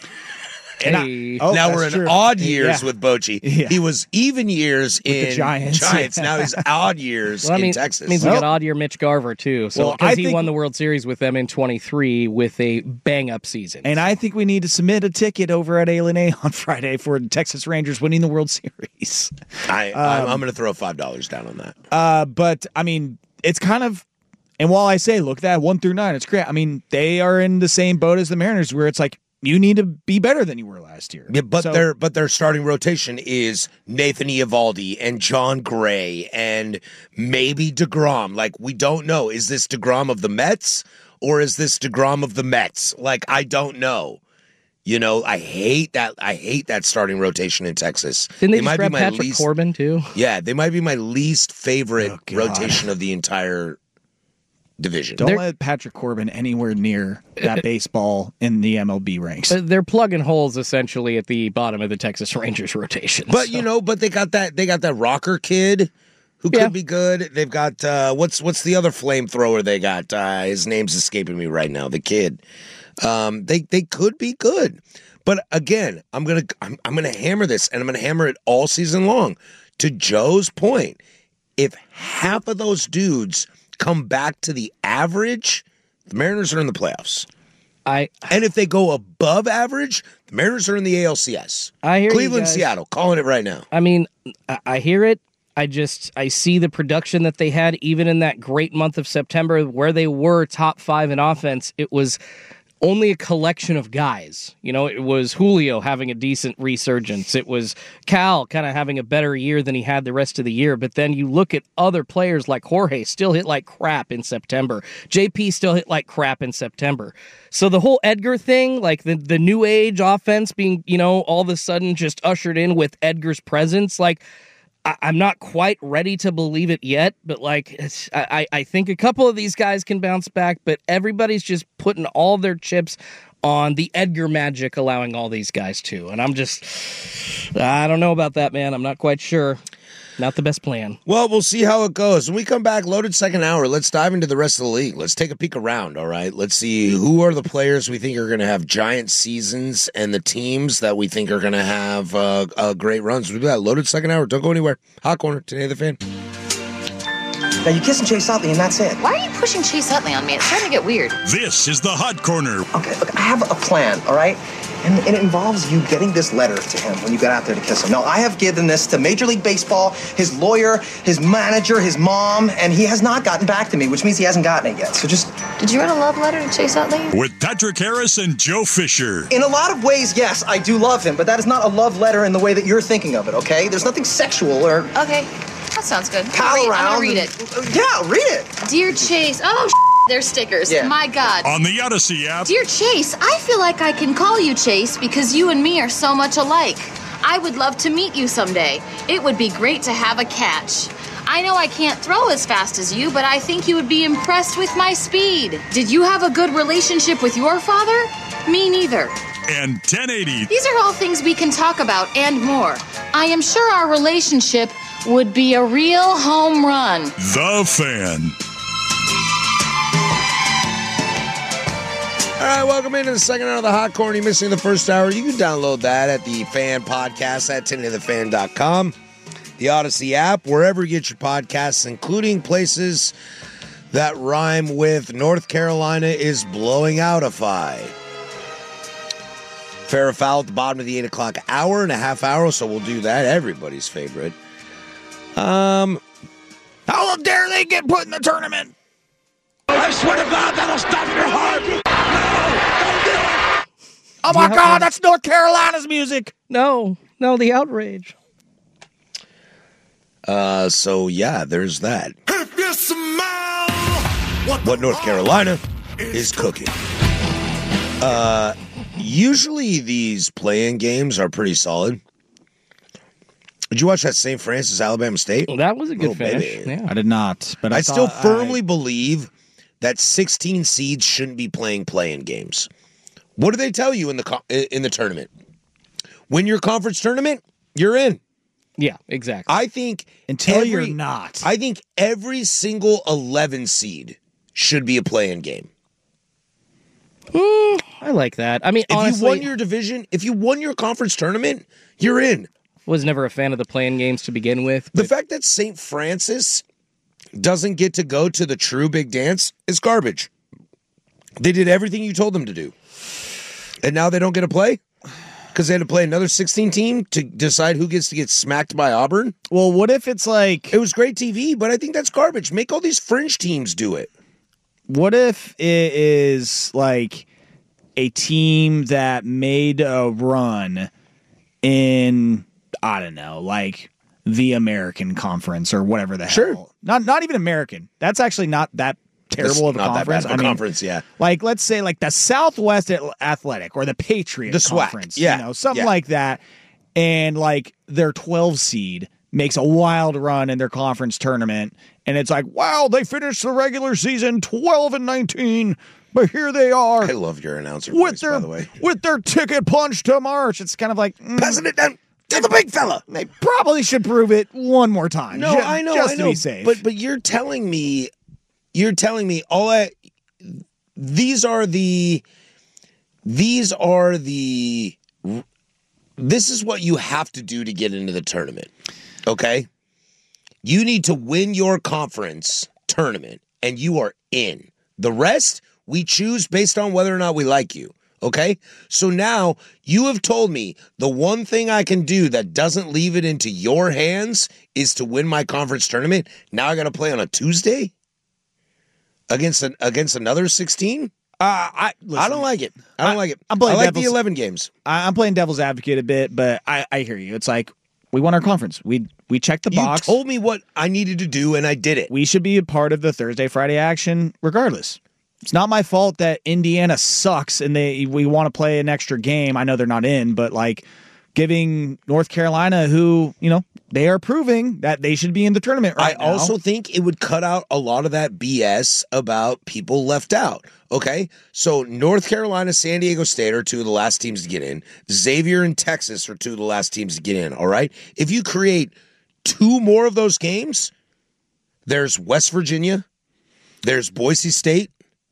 Hey. Now we're in odd years with Bochy. Yeah. He was even years in the Giants. Now he's odd years in Texas. Means we got odd year Mitch Garver too. So I he think won the World Series with them in 23 with a bang up season. And I think we need to submit a ticket over at A on Friday for the Texas Rangers winning the World Series. I'm going to throw $5 down on that. But I mean, it's kind of. And while I say, look, that 1 through 9, it's great. I mean, they are in the same boat as the Mariners, where it's like, you need to be better than you were last year. Yeah, but their starting rotation is Nathan Eovaldi and John Gray and maybe DeGrom. Like, we don't know. Is this DeGrom of the Mets or is this DeGrom of the Mets? Like, I don't know. You know, I hate that starting rotation in Texas. Didn't they just grab Patrick Corbin too? Yeah, they might be my least favorite rotation of the entire division. Don't let Patrick Corbin anywhere near that baseball in the MLB ranks. They're plugging holes essentially at the bottom of the Texas Rangers rotation. But but they got that rocker kid who could be good. They've got what's the other flamethrower they got? His name's escaping me right now. The kid. They could be good. But again, I'm gonna hammer this, and I'm gonna hammer it all season long. To Joe's point, if half of those dudes come back to the average, the Mariners are in the playoffs. And if they go above average, the Mariners are in the ALCS. I hear Cleveland, Seattle, calling it right now. I mean, I hear it. I see the production that they had even in that great month of September where they were top 5 in offense. It was only a collection of guys. You know, it was Julio having a decent resurgence. It was Cal kind of having a better year than he had the rest of the year. But then you look at other players like Jorge still hit like crap in September. JP still hit like crap in September. So the whole Edgar thing, like the new age offense being, you know, all of a sudden just ushered in with Edgar's presence, like I'm not quite ready to believe it yet, but like I think a couple of these guys can bounce back, but everybody's just putting all their chips on the Edgar magic, allowing all these guys to. And I don't know about that, man. I'm not quite sure. Not the best plan. Well, we'll see how it goes. When we come back, loaded second hour, let's dive into the rest of the league. Let's take a peek around, all right? Let's see who are the players we think are going to have giant seasons and the teams that we think are going to have great runs. We'll do that loaded second hour. Don't go anywhere. Hot Corner, today the fan. Now, you're kissing Chase Utley, and that's it. Why are you pushing Chase Utley on me? It's starting to get weird. This is the Hot Corner. Okay, look, I have a plan, all right? And it involves you getting this letter to him when you got out there to kiss him. Now, I have given this to Major League Baseball, his lawyer, his manager, his mom, and he has not gotten back to me, which means he hasn't gotten it yet. So just... Did you write a love letter to Chase Utley? With Patrick Harris and Joe Fisher. In a lot of ways, yes, I do love him, but that is not a love letter in the way that you're thinking of it, okay? There's nothing sexual or... Okay, that sounds good. Pal around. I'm gonna read it. Yeah, read it. Dear Chase... Oh, they're stickers. Yeah. My God. On the Odyssey app. Dear Chase, I feel like I can call you Chase because you and me are so much alike. I would love to meet you someday. It would be great to have a catch. I know I can't throw as fast as you, but I think you would be impressed with my speed. Did you have a good relationship with your father? Me neither. And 1080. These are all things we can talk about and more. I am sure our relationship would be a real home run. The Fan. All right, welcome into the second hour of the Hot Corner. You're missing the first hour. You can download that at the Fan Podcast at 1080thefan.com, the Odyssey app, wherever you get your podcasts, including places that rhyme with North Carolina is blowing out-ify. Fair or foul at the bottom of the 8 o'clock hour and a half hour, so we'll do that. Everybody's favorite. How dare they get put in the tournament? I swear to God, that'll stop your heart. Oh my God, that's North Carolina's music. No, the outrage. So yeah, there's that. If you smell what North Carolina is cooking. Usually these play-in games are pretty solid. Did you watch that St. Francis Alabama State? Well, that was a good finish. Yeah. I did not, but I still firmly believe that 16 seeds shouldn't be playing play-in games. What do they tell you in the tournament? Win your conference tournament, you're in. Yeah, exactly. I think you're not. I think every single 11 seed should be a play-in game. I like that. I mean, honestly, if you won your division, if you won your conference tournament, you're in. Was never a fan of the play-in games to begin with. The fact that St. Francis doesn't get to go to the true big dance is garbage. They did everything you told them to do. And now they don't get to play? Because they had to play another 16 team to decide who gets to get smacked by Auburn? Well, what if it's like... It was great TV, but I think that's garbage. Make all these fringe teams do it. What if it is like a team that made a run in, I don't know, like the American Conference or whatever the hell. Sure. Not even American. That's actually not that terrible of a not conference. That bad of a conference, yeah. Like, let's say like the Southwest Athletic or the Patriot Conference. Yeah. You know, something like that. And like their 12 seed makes a wild run in their conference tournament. And it's like, wow, they finished the regular season 12-19, but here they are. I love your announcer voice, by the way. With their ticket punch to March. It's kind of like... passing it down to the big fella. They probably should prove it one more time. No, I know. Just to be safe. But you're telling me this is what you have to do to get into the tournament. Okay? You need to win your conference tournament, and you are in. The rest, we choose based on whether or not we like you. Okay? So now, you have told me the one thing I can do that doesn't leave it into your hands is to win my conference tournament. Now I got to play on a Tuesday? Against another 16? I don't like it. I don't like it. I like the 11 games. I'm playing devil's advocate a bit, but I hear you. It's like, we won our conference. We checked the box. You told me what I needed to do, and I did it. We should be a part of the Thursday, Friday action regardless. It's not my fault that Indiana sucks and we want to play an extra game. I know they're not in, but like giving North Carolina, who, you know, they are proving that they should be in the tournament right now. I also think it would cut out a lot of that BS about people left out. Okay? So North Carolina, San Diego State are two of the last teams to get in. Xavier and Texas are two of the last teams to get in. All right? If you create two more of those games, there's West Virginia, there's Boise State,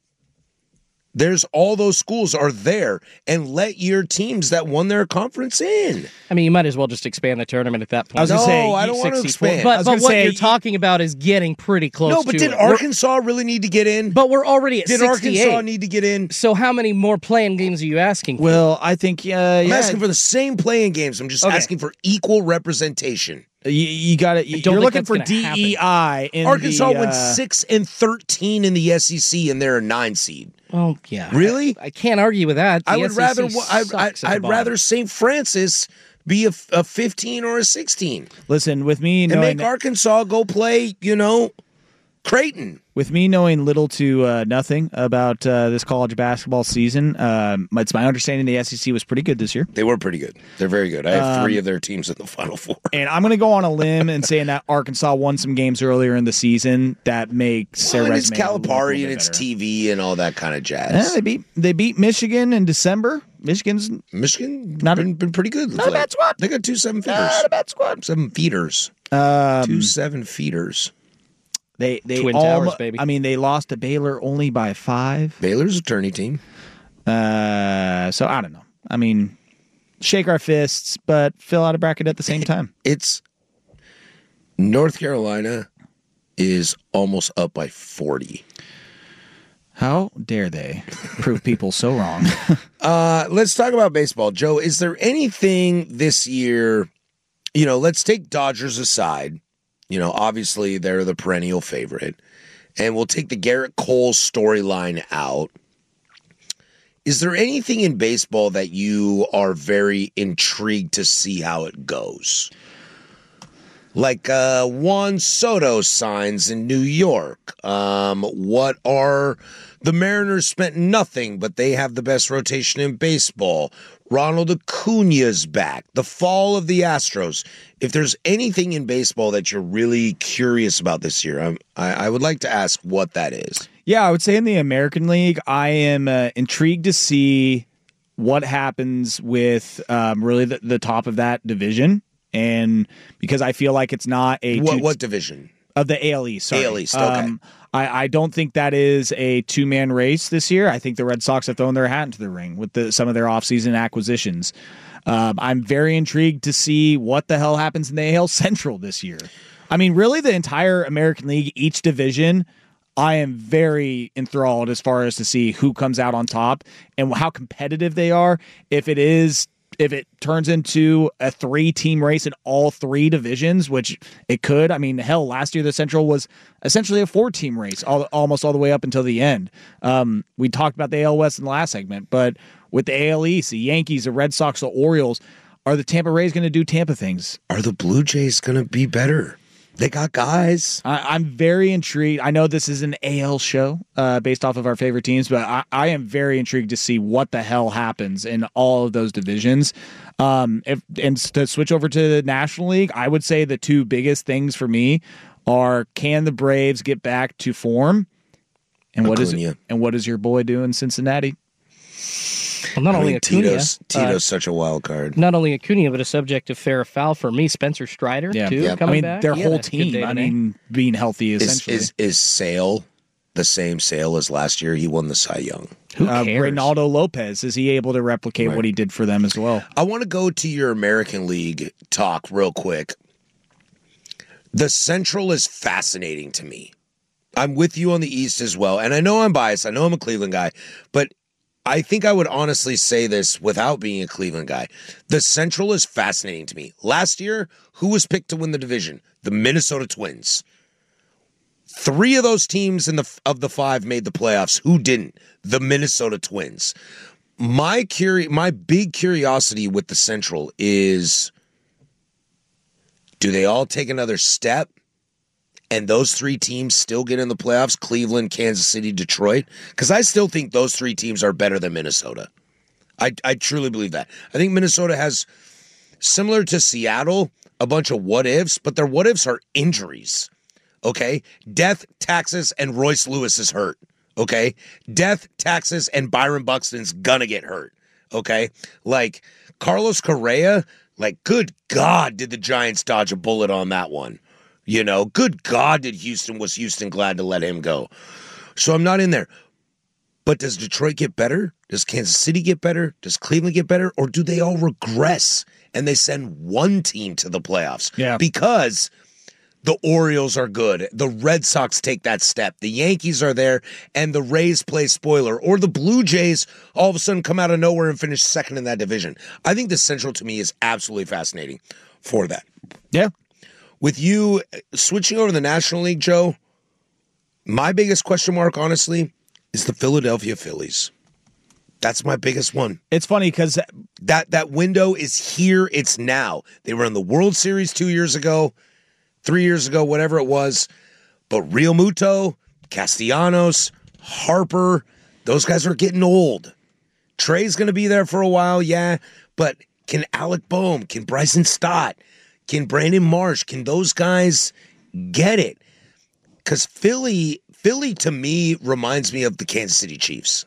there's all those schools are there, and let your teams that won their conference in. I mean, you might as well just expand the tournament at that point. I was going to say, I don't want to expand. But what you're talking about is getting pretty close to it. No, but did Arkansas really need to get in? But we're already at 68. Did Arkansas need to get in? So how many more playing games are you asking for? Well, I think, I'm asking for the same playing games. I'm just asking for equal representation. You got it. You're looking for DEI. In Arkansas went 6-13 in the SEC, and they're a 9 seed. Oh yeah, really? I can't argue with that. I would rather. I'd rather St. Francis be a 15 or a 16. Listen, with me and make Arkansas go play, Creighton. With me knowing little to nothing about this college basketball season, it's my understanding the SEC was pretty good this year. They were pretty good. They're very good. I have 3 of their teams in the Final Four. And I'm going to go on a limb and saying that Arkansas won some games earlier in the season that makes their resume it's Calipari and it's TV and all that kind of jazz. Yeah, they beat Michigan in December. Michigan been pretty good. Not a bad squad. They got 2 7-feeders. Not a bad squad. 7 feeders. 2 7-feeders. They Twin Towers, baby. I mean, they lost to Baylor only by 5. Baylor's a tourney team. So I don't know. I mean, shake our fists, but fill out a bracket at the same time. It's North Carolina is almost up by 40. How dare they prove people so wrong? Let's talk about baseball. Joe, is there anything this year, let's take Dodgers aside. obviously they're the perennial favorite. And we'll take the Garrett Cole storyline out. Is there anything in baseball that you are very intrigued to see how it goes? Like Juan Soto signs in New York. What are the Mariners spent nothing, but they have the best rotation in baseball. Ronald Acuna's back. The fall of the Astros. If there's anything in baseball that you're really curious about this year, I would like to ask what that is. Yeah, I would say in the American League, I am intrigued to see what happens with really the top of that division. And because I feel like it's not a... What division? Of the AL East, sorry. AL East, okay. I don't think that is a two-man race this year. I think the Red Sox have thrown their hat into the ring with some of their offseason acquisitions. I'm very intrigued to see what the hell happens in the AL Central this year. I mean, really, the entire American League, each division, I am very enthralled as far as to see who comes out on top and how competitive they are. If it turns into a 3-team race in all 3 divisions, which it could. I mean, hell, last year the Central was essentially a 4-team race, almost all the way up until the end. We talked about the AL West in the last segment, but with the AL East, the Yankees, the Red Sox, the Orioles, are the Tampa Rays going to do Tampa things? Are the Blue Jays going to be better? They got guys. I'm very intrigued. I know this is an AL show based off of our favorite teams, but I am very intrigued to see what the hell happens in all of those divisions. And to switch over to the National League, I would say the 2 biggest things for me are, can the Braves get back to form? And what is your boy doing in Cincinnati? Well, not only Acuna. Tito's such a wild card. Not only Acuna, but a subject of fair or foul for me. Spencer Strider, too, coming back. Their whole team, being healthy, essentially. Is Sale the same Sale as last year? He won the Cy Young. Who cares? Reynaldo Lopez, is he able to replicate what he did for them as well? I want to go to your American League talk real quick. The Central is fascinating to me. I'm with you on the East as well. And I know I'm biased. I know I'm a Cleveland guy. But I think I would honestly say this without being a Cleveland guy. The Central is fascinating to me. Last year, who was picked to win the division? The Minnesota Twins. 3 of those teams of the 5 made the playoffs. Who didn't? The Minnesota Twins. My big curiosity with the Central is, do they all take another step? And those 3 teams still get in the playoffs, Cleveland, Kansas City, Detroit? Because I still think those 3 teams are better than Minnesota. I truly believe that. I think Minnesota has, similar to Seattle, a bunch of what-ifs, but their what-ifs are injuries, okay? Death, taxes, and Royce Lewis is hurt, okay? Death, taxes, and Byron Buxton's gonna get hurt, okay? Like, Carlos Correa, like, good God, did the Giants dodge a bullet on that one? Good God, was Houston glad to let him go? So I'm not in there. But does Detroit get better? Does Kansas City get better? Does Cleveland get better? Or do they all regress and they send one team to the playoffs? Yeah. Because the Orioles are good. The Red Sox take that step. The Yankees are there, and the Rays play spoiler. Or the Blue Jays all of a sudden come out of nowhere and finish second in that division. I think the Central, to me, is absolutely fascinating for that. Yeah. With you switching over to the National League, Joe, my biggest question mark, honestly, is the Philadelphia Phillies. That's my biggest one. It's funny because that window is here. It's now. They were in the World Series 2 years ago, 3 years ago, whatever it was. But Real Muto, Castellanos, Harper, those guys are getting old. Trey's going to be there for a while, yeah. But can Alec Boehm, can Bryson Stott, can Brandon Marsh, can those guys get it? Because Philly to me reminds me of the Kansas City Chiefs.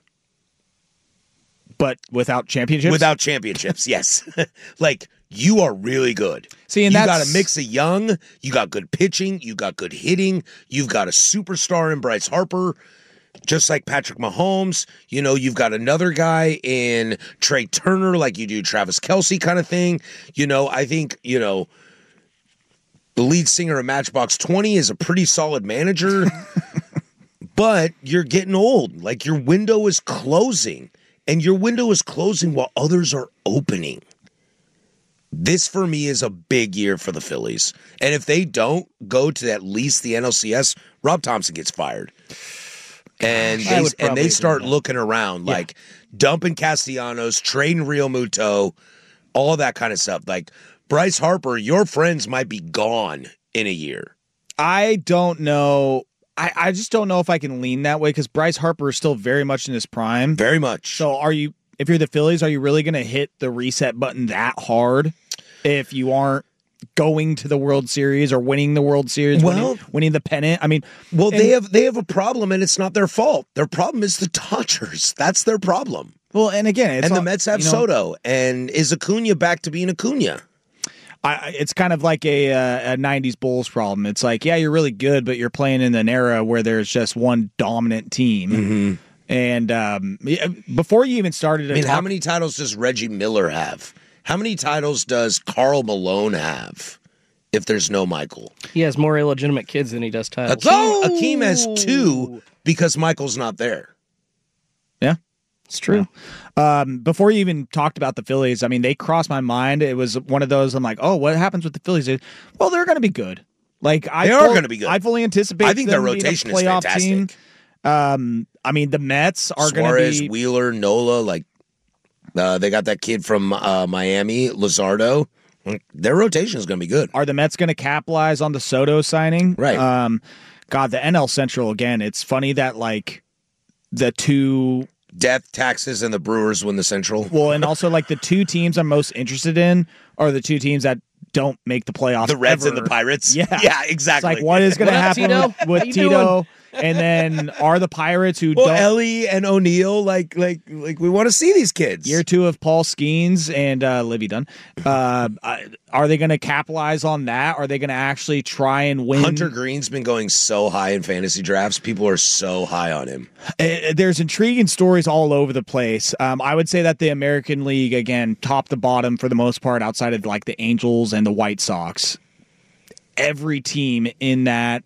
But without championships? Without championships, yes. Like, you are really good. See, and you got a mix of young, you got good pitching, you got good hitting, you've got a superstar in Bryce Harper, just like Patrick Mahomes. You've got another guy in Trey Turner, like you do Travis Kelce kind of thing. I think, the lead singer of Matchbox 20 is a pretty solid manager, but you're getting old. Like, your window is closing, and your window is closing while others are opening. This, for me, is a big year for the Phillies. And if they don't go to at least the NLCS, Rob Thompson gets fired. And they start looking around, like dumping Castellanos, trading Real Muto, all that kind of stuff. Like, Bryce Harper, your friends might be gone in a year. I don't know. I just don't know if I can lean that way because Bryce Harper is still very much in his prime. Very much. So if you're the Phillies, are you really going to hit the reset button that hard if you aren't going to the World Series or winning the World Series, winning the pennant? I mean, they have a problem, and it's not their fault. Their problem is the Dodgers. That's their problem. Well, and again, the Mets have Soto, and is Acuna back to being Acuna? It's kind of like a 90s Bulls problem. It's like, yeah, you're really good, but you're playing in an era where there's just one dominant team. Mm-hmm. And before you even started, how many titles does Reggie Miller have? How many titles does Karl Malone have if there's no Michael? He has more illegitimate kids than he does titles. Akeem has 2 because Michael's not there. Yeah, it's true. Before you even talked about the Phillies, I mean, they crossed my mind. It was one of those, I'm like, oh, what happens with the Phillies? Well, they're going to be good. Like, they are going to be good. I fully anticipate I think their rotation is fantastic. Team. I mean, the Mets are going to be... Suarez, Wheeler, Nola, like, they got that kid from Miami, Luzardo. Their rotation is going to be good. Are the Mets going to capitalize on the Soto signing? Right. God, the NL Central, again, it's funny that, like, the two... Death, taxes, and the Brewers win the Central. Well, and also, like, the two teams I'm most interested in are the two teams that don't make the playoffs. The Reds ever. and the Pirates? Yeah. Yeah, exactly. It's like, what is going to happen with Tito? And then are the Pirates who don't... Ellie and O'Neill, like we want to see these kids. Year 2 of Paul Skeens and Livy Dunn. Are they going to capitalize on that? Are they going to actually try and win? Hunter Green's been going so high in fantasy drafts. People are so high on him. There's intriguing stories all over the place. I would say that the American League, again, top to bottom for the most part, outside of like the Angels and the White Sox, every team in that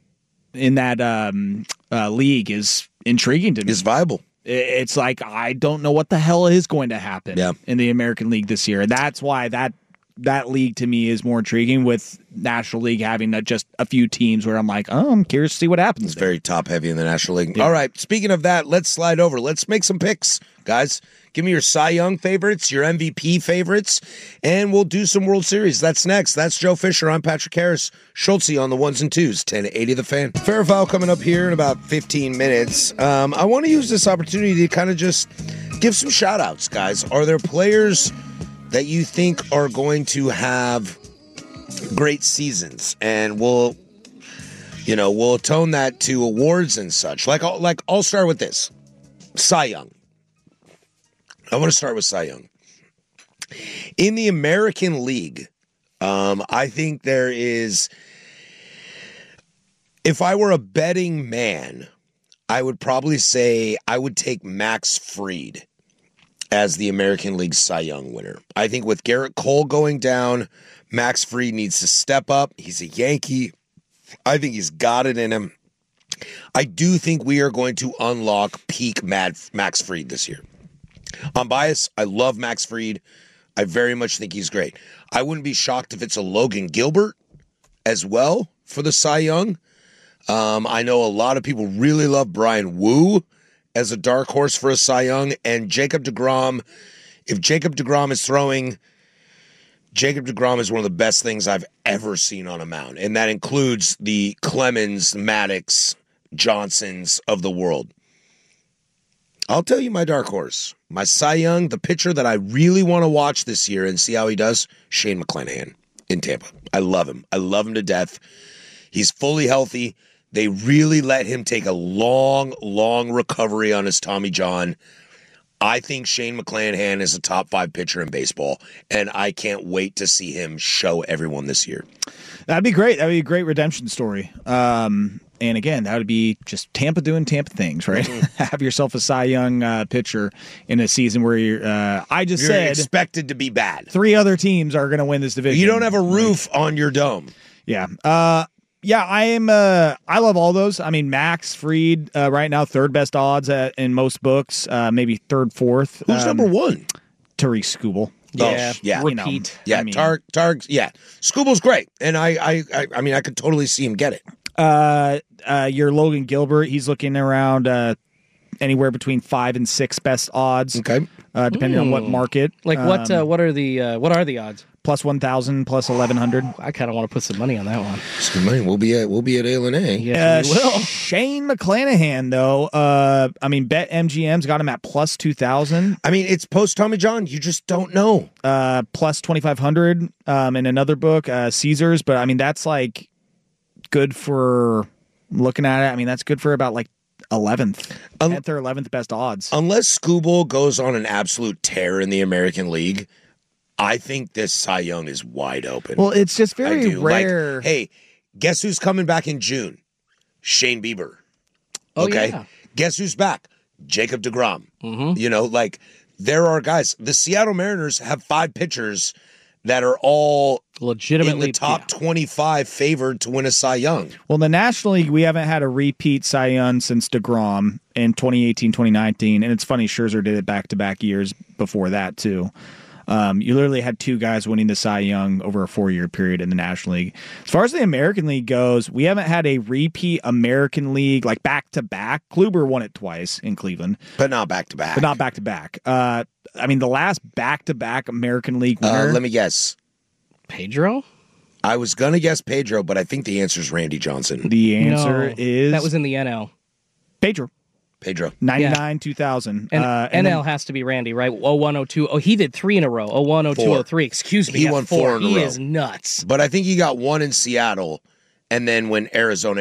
league is intriguing to me. Is viable. It's like, I don't know what the hell is going to happen in the American League this year. That's why that league to me is more intriguing, with National League having just a few teams where I'm like, oh, I'm curious to see what happens. It's very top heavy in the National League. Yeah. All right. Speaking of that, let's slide over. Let's make some picks, guys. Give me your Cy Young favorites, your MVP favorites, and we'll do some World Series. That's next. That's Joe Fisher. I'm Patrick Harris. Schultze on the 1s and 2s. 1080 The Fan. Fair Foul coming up here in about 15 minutes. I want to use this opportunity to kind of just give some shout-outs, guys. Are there players that you think are going to have great seasons? And we'll atone that to awards and such. Like I'll start with this. Cy Young. I want to start with Cy Young. In the American League, I think there is, if I were a betting man, I would probably say I would take Max Fried as the American League Cy Young winner. I think with Garrett Cole going down, Max Fried needs to step up. He's a Yankee. I think he's got it in him. I do think we are going to unlock peak Max Fried this year. I'm biased. I love Max Fried. I very much think he's great. I wouldn't be shocked if it's a Logan Gilbert as well for the Cy Young. I know a lot of people really love Brian Wu as a dark horse for a Cy Young, and Jacob deGrom. If Jacob deGrom is throwing, Jacob deGrom is one of the best things I've ever seen on a mound, and that includes the Clemens, Maddox, Johnsons of the world. I'll tell you my dark horse. My Cy Young, the pitcher that I really want to watch this year and see how he does, Shane McClanahan in Tampa. I love him. I love him to death. He's fully healthy. They really let him take a long, long recovery on his Tommy John. I think Shane McClanahan is a top 5 pitcher in baseball, and I can't wait to see him show everyone this year. That'd be great. That'd be a great redemption story. And again, that would be just Tampa doing Tampa things, right? Mm-hmm. Have yourself a Cy Young pitcher in a season where you're said expected to be bad. 3 other teams are going to win this division. You don't have a roof on your dome. Yeah. Yeah, I am. I love all those. I mean, Max Fried right now, 3rd best odds in most books, maybe 3rd, 4th. Who's number 1? Tariq Skubal. Yeah, yeah. repeat. Yeah, Targ. Yeah, Scooble's great, and I mean, I could totally see him get it. Your Logan Gilbert, he's looking around anywhere between 5 and 6 best odds. Okay, depending on what market. Like what are the odds? Plus 1,000, plus 1,100. I kind of want to put some money on that one. It's good money. We'll be at ALNA. Yes, we will. Shane McClanahan, though. I mean, Bet MGM's got him at plus 2,000. I mean, it's post Tommy John. You just don't know. Plus 2,500 in another book, Caesars. But I mean, that's like good for looking at it. I mean, that's good for about like 10th or 11th best odds. Unless Scooble goes on an absolute tear in the American League, I think this Cy Young is wide open. Well, it's just very rare. Like, hey, guess who's coming back in June? Shane Bieber. Oh, okay. Yeah. Guess who's back? Jacob deGrom. Mm-hmm. You know, like there are guys. The Seattle Mariners have 5 pitchers that are all legitimately in the top 25 favored to win a Cy Young. Well, in the National League, we haven't had a repeat Cy Young since deGrom in 2018, 2019. And it's funny, Scherzer did it back-to-back years before that, too. You literally had 2 guys winning the Cy Young over a 4-year period in the National League. As far as the American League goes, we haven't had a repeat American League, like back-to-back. Kluber won it twice in Cleveland. But not back-to-back. I mean, the last back-to-back American League winner. Let me guess. Pedro? I was going to guess Pedro, but I think the answer is Randy Johnson. The answer is... That was in the NL. Pedro. 99, 2000. And and NL has to be Randy, right? 01, 02. Oh, he did 3 in a row. 01, 02, 03. Excuse me. He won 4 in a row. He is nuts. But I think he got 1 in Seattle, and then when Arizona.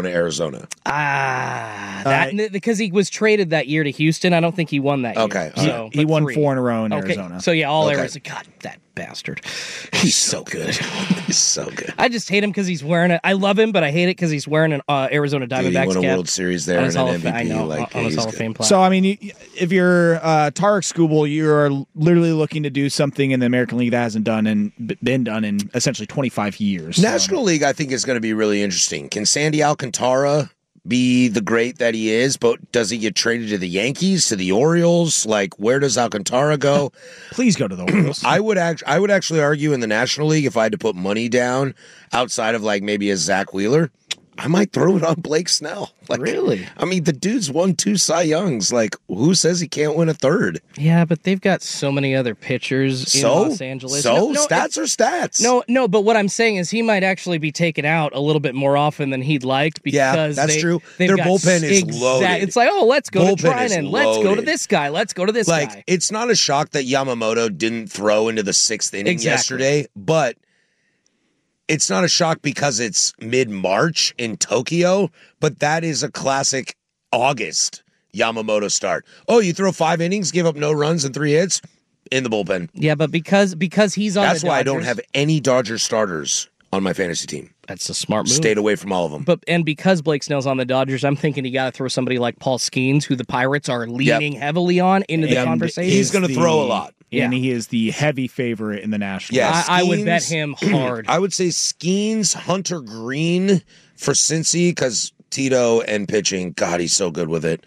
Because he was traded that year to Houston. I don't think he won that year. Okay. So, he won 3. 4 in a row in Arizona. So, yeah, all Arizona. God, that bastard. He's so good. He's so good. I just hate him because he's wearing it. I love him, but I hate it because he's wearing an Arizona Diamondbacks cap. He won a World Series there and an MVP. I know, on his Hall of Fame plaque. So, I mean, if you're Tarek Skubal, you're literally looking to do something in the American League that hasn't been done in essentially 25 years. National League, I think, is going to be really interesting. Can Sandy Alcantara be the great that he is, but does he get traded to the Yankees, to the Orioles? Like, where does Alcantara go? Please go to the Orioles. I would actually argue in the National League, if I had to put money down outside of like maybe a Zach Wheeler, I might throw it on Blake Snell. Like, really? I mean, the dude's won 2 Cy Youngs. Like, who says he can't win a 3rd? Yeah, but they've got so many other pitchers in Los Angeles. Stats are stats. No, but what I'm saying is he might actually be taken out a little bit more often than he'd like because that's true. Their bullpen is loaded. It's like, oh, let's go to Trinan. Let's go to loaded. this guy. Let's go to this guy. Like, it's not a shock that Yamamoto didn't throw into the 6th inning yesterday, but it's not a shock because it's mid-March in Tokyo, but that is a classic August Yamamoto start. Oh, you throw 5 innings, give up no runs and 3 hits in the bullpen. Yeah, but because he's on That's the Dodgers, why I don't have any Dodger starters on my fantasy team. That's a smart move. Stayed away from all of them. And because Blake Snell's on the Dodgers, I'm thinking you got to throw somebody like Paul Skeens, who the Pirates are leaning heavily on, into the conversation. He's going to throw a lot. And he is the heavy favorite in the National League. Yeah, I would bet him hard. I would say Skeens, Hunter Green for Cincy, because Tito and pitching, God, he's so good with it.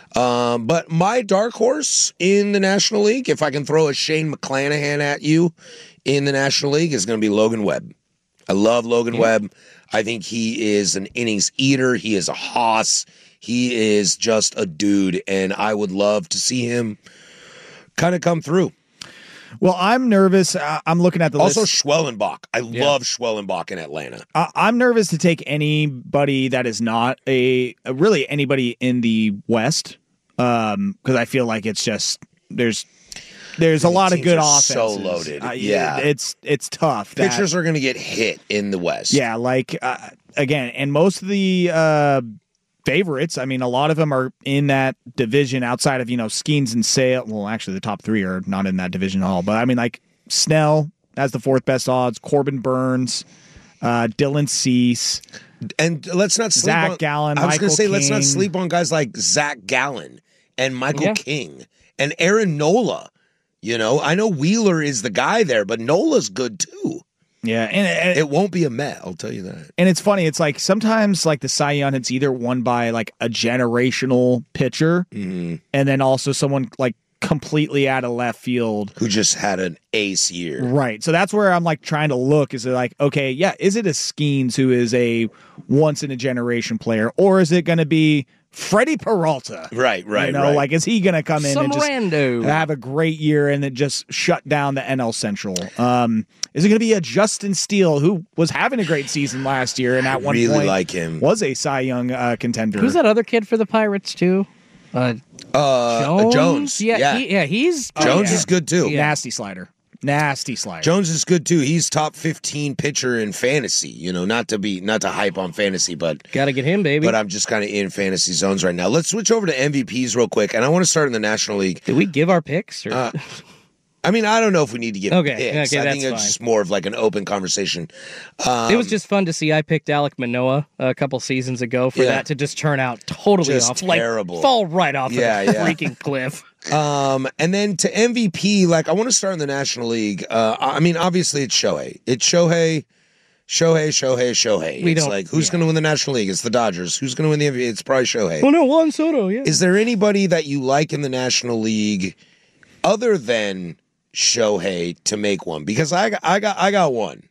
But my dark horse in the National League, if I can throw a Shane McClanahan at you in the National League, is going to be Logan Webb. I love Logan Webb. I think he is an innings eater. He is a hoss. He is just a dude, and I would love to see him kind of come through. Well, I'm nervous. I'm looking at the also list. Schwellenbach. I love Schwellenbach in Atlanta. I'm nervous to take anybody that is not really anybody in the West because I feel like it's just there's a lot of good offenses. So loaded. It's tough. Pitchers are going to get hit in the West. Yeah, like again, and most of the favorites, I mean, a lot of them are in that division outside of, Skeens and Sale. Well, actually, the top 3 are not in that division at all. But, I mean, like, Snell has the 4th best odds, Corbin Burns, Dylan Cease. And let's not sleep Zach on... Gallen, I was going to say, King. let's not sleep on guys like Zach Gallen and Michael King and Aaron Nola. I know Wheeler is the guy there, but Nola's good, too. Yeah, and it won't be a Met, I'll tell you that. And it's funny, it's like sometimes like the Cy Young, it's either won by like a generational pitcher, and then also someone like completely out of left field. Who just had an ace year. Right. So that's where I'm like trying to look. Is it like, okay, yeah, is it a Skeens who is a once in a generation player, or is it going to be Freddie Peralta? Right. You know, like, is he going to come in and just rando. have a great year and then just shut down the NL Central? Is it going to be a Justin Steele who was having a great season last year and at one point like him. was a Cy Young contender? Who's that other kid for the Pirates too? Jones. Yeah, he's Jones is good too. Nasty slider. Jones is good too. He's top 15 pitcher in fantasy. You know, not to hype on fantasy, but gotta get him, baby. But I'm just kind of in fantasy zones right now. Let's switch over to MVPs real quick, and I want to start in the National League. Did we give our picks? Or? I mean, I don't know if we need to give picks. Okay, I think it's just more of like an open conversation. It was just fun to see. I picked Alek Manoah a couple seasons ago for that to just turn out totally Just off, terrible. like fall right off the freaking cliff. And then to MVP, like I want to start in the National League. I mean, obviously it's Shohei. It's Shohei. It's like, who's going to win the National League? It's the Dodgers. Who's going to win the MVP? It's probably Shohei. Oh no, Juan Soto. Yeah. Is there anybody that you like in the National League other than Shohei to make one? Because I got one.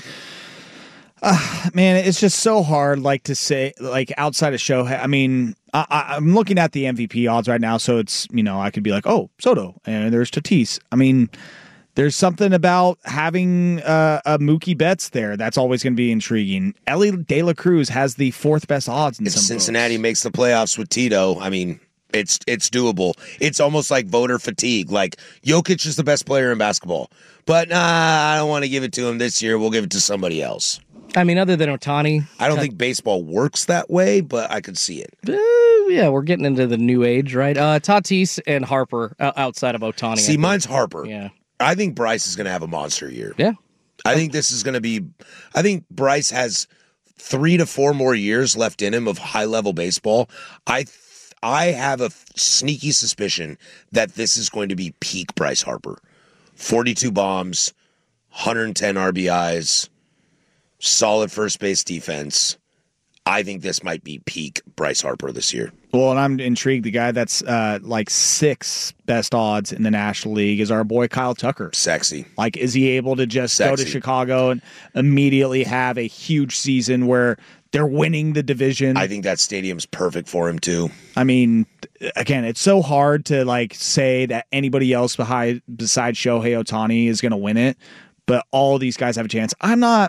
Man, it's just so hard, like, to say, like, outside of Shohei. I mean, I'm looking at the MVP odds right now, so it's, you know, I could be like, oh, Soto, and there's Tatis. I mean, there's something about having a Mookie Betts there that's always going to be intriguing. Ellie De La Cruz has the fourth best odds in if some Cincinnati makes the playoffs with Tito, I mean, it's doable. It's almost like voter fatigue. Like, Jokic is the best player in basketball, but I don't want to give it to him this year. We'll give it to somebody else. I mean, other than Ohtani. I don't think baseball works that way, but I could see it. Yeah, we're getting into the new age, right? Tatis and Harper outside of Ohtani. See, mine's Harper. Yeah. I think Bryce is going to have a monster year. Yeah. I think this is going to be – I think Bryce has 3 to 4 more years left in him of high-level baseball. I have a sneaky suspicion that this is going to be peak Bryce Harper. 42 bombs, 110 RBIs, solid first base defense. I think this might be peak Bryce Harper this year. Well, and I'm intrigued. The guy that's like 6th best odds in the National League is our boy Kyle Tucker. Sexy. Like, is he able to just go to Chicago and immediately have a huge season where they're winning the division? I think that stadium's perfect for him, too. I mean, again, it's so hard to like say that anybody else besides Shohei Ohtani is going to win it, but all these guys have a chance.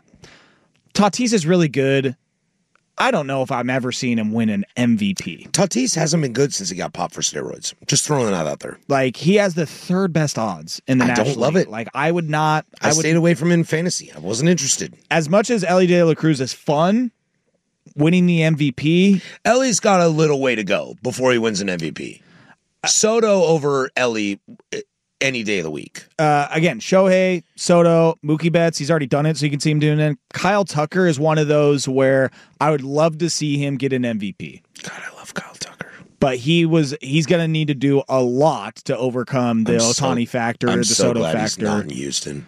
Tatis is really good. I don't know if I'm ever seeing him win an MVP. Tatis hasn't been good since he got popped for steroids. Just throwing that out there. Like, he has the 3rd best odds in the National League. I don't love it. Like, I would not. I stayed away from him in fantasy. I wasn't interested. As much as Ellie De La Cruz is fun, winning the MVP. Ellie's got a little way to go before he wins an MVP. Soto over Ellie any day of the week. Again, Shohei, Soto, Mookie Betts, he's already done it, so you can see him doing it. Kyle Tucker is one of those where I would love to see him get an MVP. God, I love Kyle Tucker. But he's going to need to do a lot to overcome the Ohtani factor, the Soto factor. He's not in Houston.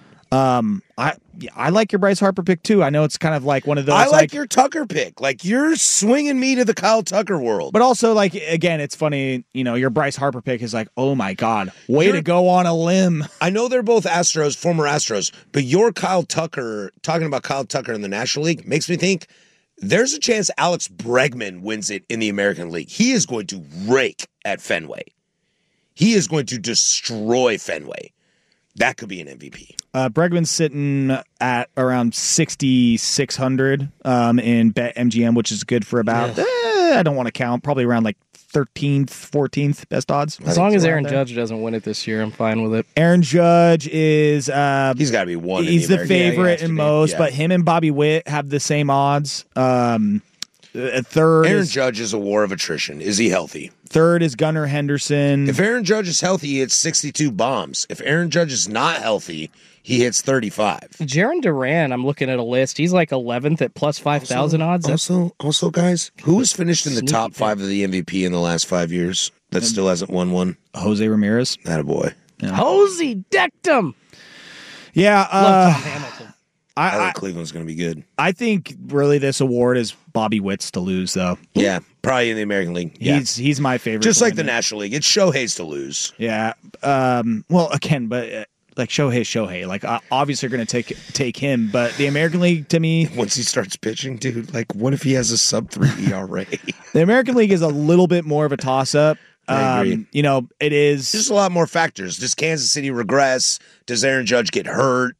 I like your Bryce Harper pick too. I know it's kind of like one of those. I like your Tucker pick. Like, you're swinging me to the Kyle Tucker world. But also, like, again, it's funny. You know, your Bryce Harper pick is like, oh my God, way to go on a limb. I know they're both Astros, former Astros, but your Kyle Tucker, talking about Kyle Tucker in the National League, makes me think there's a chance Alex Bregman wins it in the American League. He is going to rake at Fenway. He is going to destroy Fenway. That could be an MVP. Bregman's sitting at around 6,600 in BetMGM, which is good for about, I don't want to count, probably around like 13th, 14th best odds. As long as Aaron Judge doesn't win it this year, I'm fine with it. Aaron Judge is... he's got to be one. He's the favorite in most, but him and Bobby Witt have the same odds. Third, Aaron Judge is a war of attrition. Is he healthy? Third is Gunnar Henderson. If Aaron Judge is healthy, he hits 62 bombs. If Aaron Judge is not healthy, he hits 35. Jaron Duran, I'm looking at a list. He's like 11th at plus 5,000 odds. Also, guys, who has finished in the top 5 of the MVP in the last 5 years that still hasn't won one? Jose Ramirez. Attaboy. Yeah. Jose decked him. Yeah. Love Tom Hamilton. I think Cleveland's going to be good. I think really this award is Bobby Witt's to lose, though. Yeah. Probably in the American League. Yeah. He's my favorite. Just to like win the it. National League. It's Shohei's to lose. Yeah. Well, again, but like Shohei. Like obviously you're going to take him, but the American League to me, Once he starts pitching, dude, like what if he has a sub-3 ERA? the American League is a little bit more of a toss-up. I agree. It is. There's a lot more factors. Does Kansas City regress? Does Aaron Judge get hurt?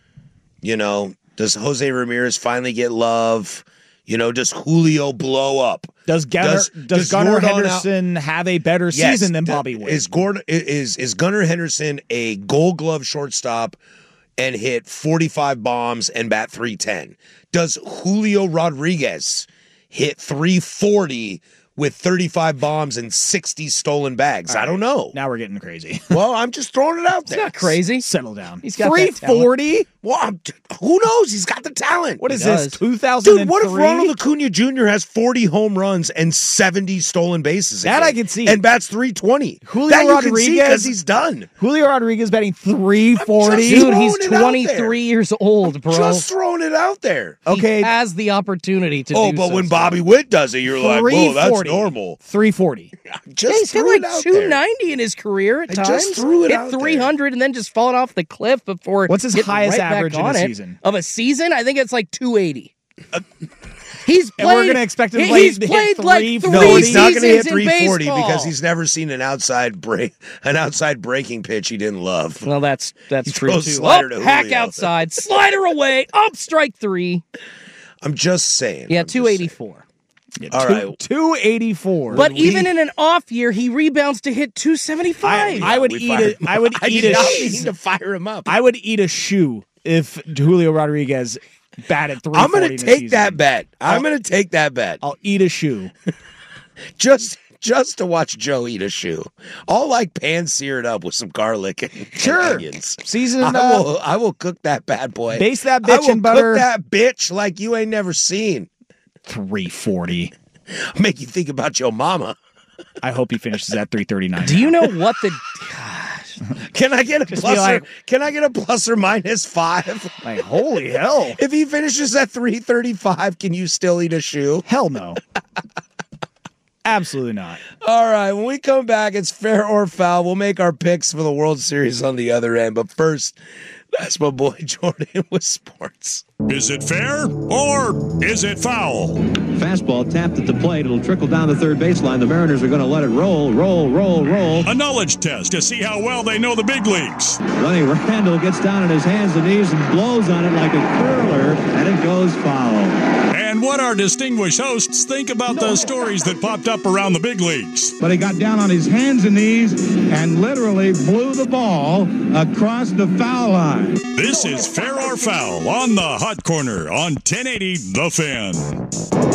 Does Jose Ramirez finally get love? Does Julio blow up? Does Gunnar Yordan Henderson have a better season than Bobby Witt? Is Gunnar Henderson a Gold Glove shortstop and hit 45 bombs and bat 310? Does Julio Rodriguez hit 340 with 35 bombs and 60 stolen bags? I don't know. Now we're getting crazy. Well, I'm just throwing it out there. It's not crazy. Settle down. He's got 340. Well, who knows? He's got the talent. What is does. this? 2003. Dude, what if Ronald Acuna Jr. has 40 home runs and 70 stolen bases? That again, I can see. And bats 320. Julio that you Rodriguez can see because he's done. Julio Rodriguez batting 340. Dude, he's throwing it out 23 years old, bro. Just throwing it out there. Okay. He has the opportunity to do Oh, but so when soon. Bobby Witt does it, you're like, whoa, that's 340. normal. 340. Just He's hit threw it like out there. 290 in his career at I times. just threw it hit out there. 300 and then just fallen off the cliff before. What's his getting highest right back average in a on it. season? Of a season, I think it's like 280. He's played. And we're gonna expect him to He's hit played like 340. three No, he's not going to hit seasons in 340 baseball. because he's never seen an outside breaking pitch he didn't love. Well, that's true throws too. slider to Hack Julio. outside, slider away, up strike 3. I'm just saying. Yeah, I'm just 284. Yeah, All right. 284. But even in an off year, he rebounds to hit 275. I would we eat fired it. him. I would I eat did a. not mean to fire him up. I would eat a shoe if Julio Rodriguez batted 340. I'm going to in a take season. that bet. I'm going to take that bet. I'll eat a shoe. Just to watch Joe eat a shoe. I'll like pan sear it up with some garlic and onions. Season. I will cook that bad boy. Base that I bitch will in butter. cook that bitch like you ain't never seen. 340. Make you think about your mama. I hope he finishes at 339. Do you know what the? Can I get a Just plus? be like- Can I get a plus or minus 5? Like, holy hell. If he finishes at 335, can you still eat a shoe? Hell no. Absolutely not. All right, when we come back, it's fair or foul. We'll make our picks for the World Series on the other end. But first, that's my boy Jordan with sports. Is it fair or is it foul? Fastball tapped at the plate. It'll trickle down the third baseline. The Mariners are going to let it roll. A knowledge test to see how well they know the big leagues. Lenny Randall gets down on his hands and knees and blows on it like a curler, and it goes foul. And what our distinguished hosts think about the stories that popped up around the big leagues. But he got down on his hands and knees and literally blew the ball across the foul line. This is Fair or Foul on the Hot Corner on 1080 The Fan.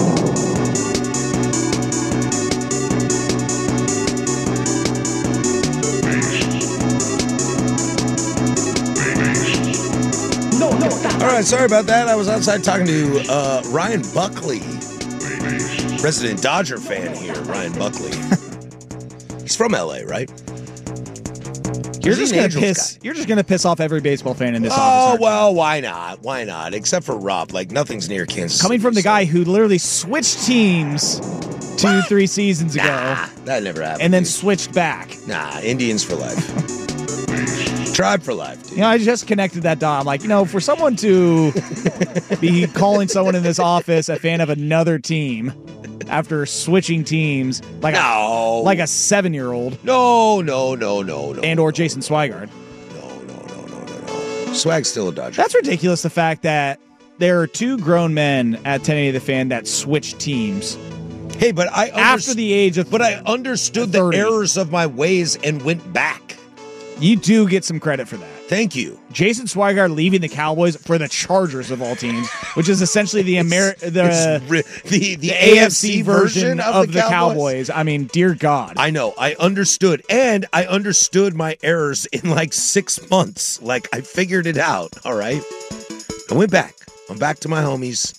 All right, sorry about that. I was outside talking to Ryan Buckley, resident Dodger fan here, Ryan Buckley. He's from LA, right? You're He's just an gonna Angels piss. guy. You're just gonna piss off every baseball fan in this office. Oh, aren't you? well, why not? Why not? Except for Rob. Like, nothing's near Kansas Coming City, from the so- guy who literally switched teams 2-3 seasons ago, Nah, that never happened. and then dude. switched back. Nah, Indians for life. Tribe for life, dude. You know, I just connected that dot. I'm like, for someone to be calling someone in this office a fan of another team after switching teams, like a 7-year-old, No. and or Jason Swigard. No. Swag's still a Dodger. That's ridiculous. The fact that there are two grown men at 1080 The Fan that switch teams. Hey, but I after the age of, but I understood the 30. errors of my ways and went back. You do get some credit for that. Thank you. Jason Swigard leaving the Cowboys for the Chargers of all teams, which is essentially the the AFC version of the Cowboys. I mean, dear God. I know. I understood. And I understood my errors in like 6 months. Like, I figured it out. All right. I went back. I'm back to my homies.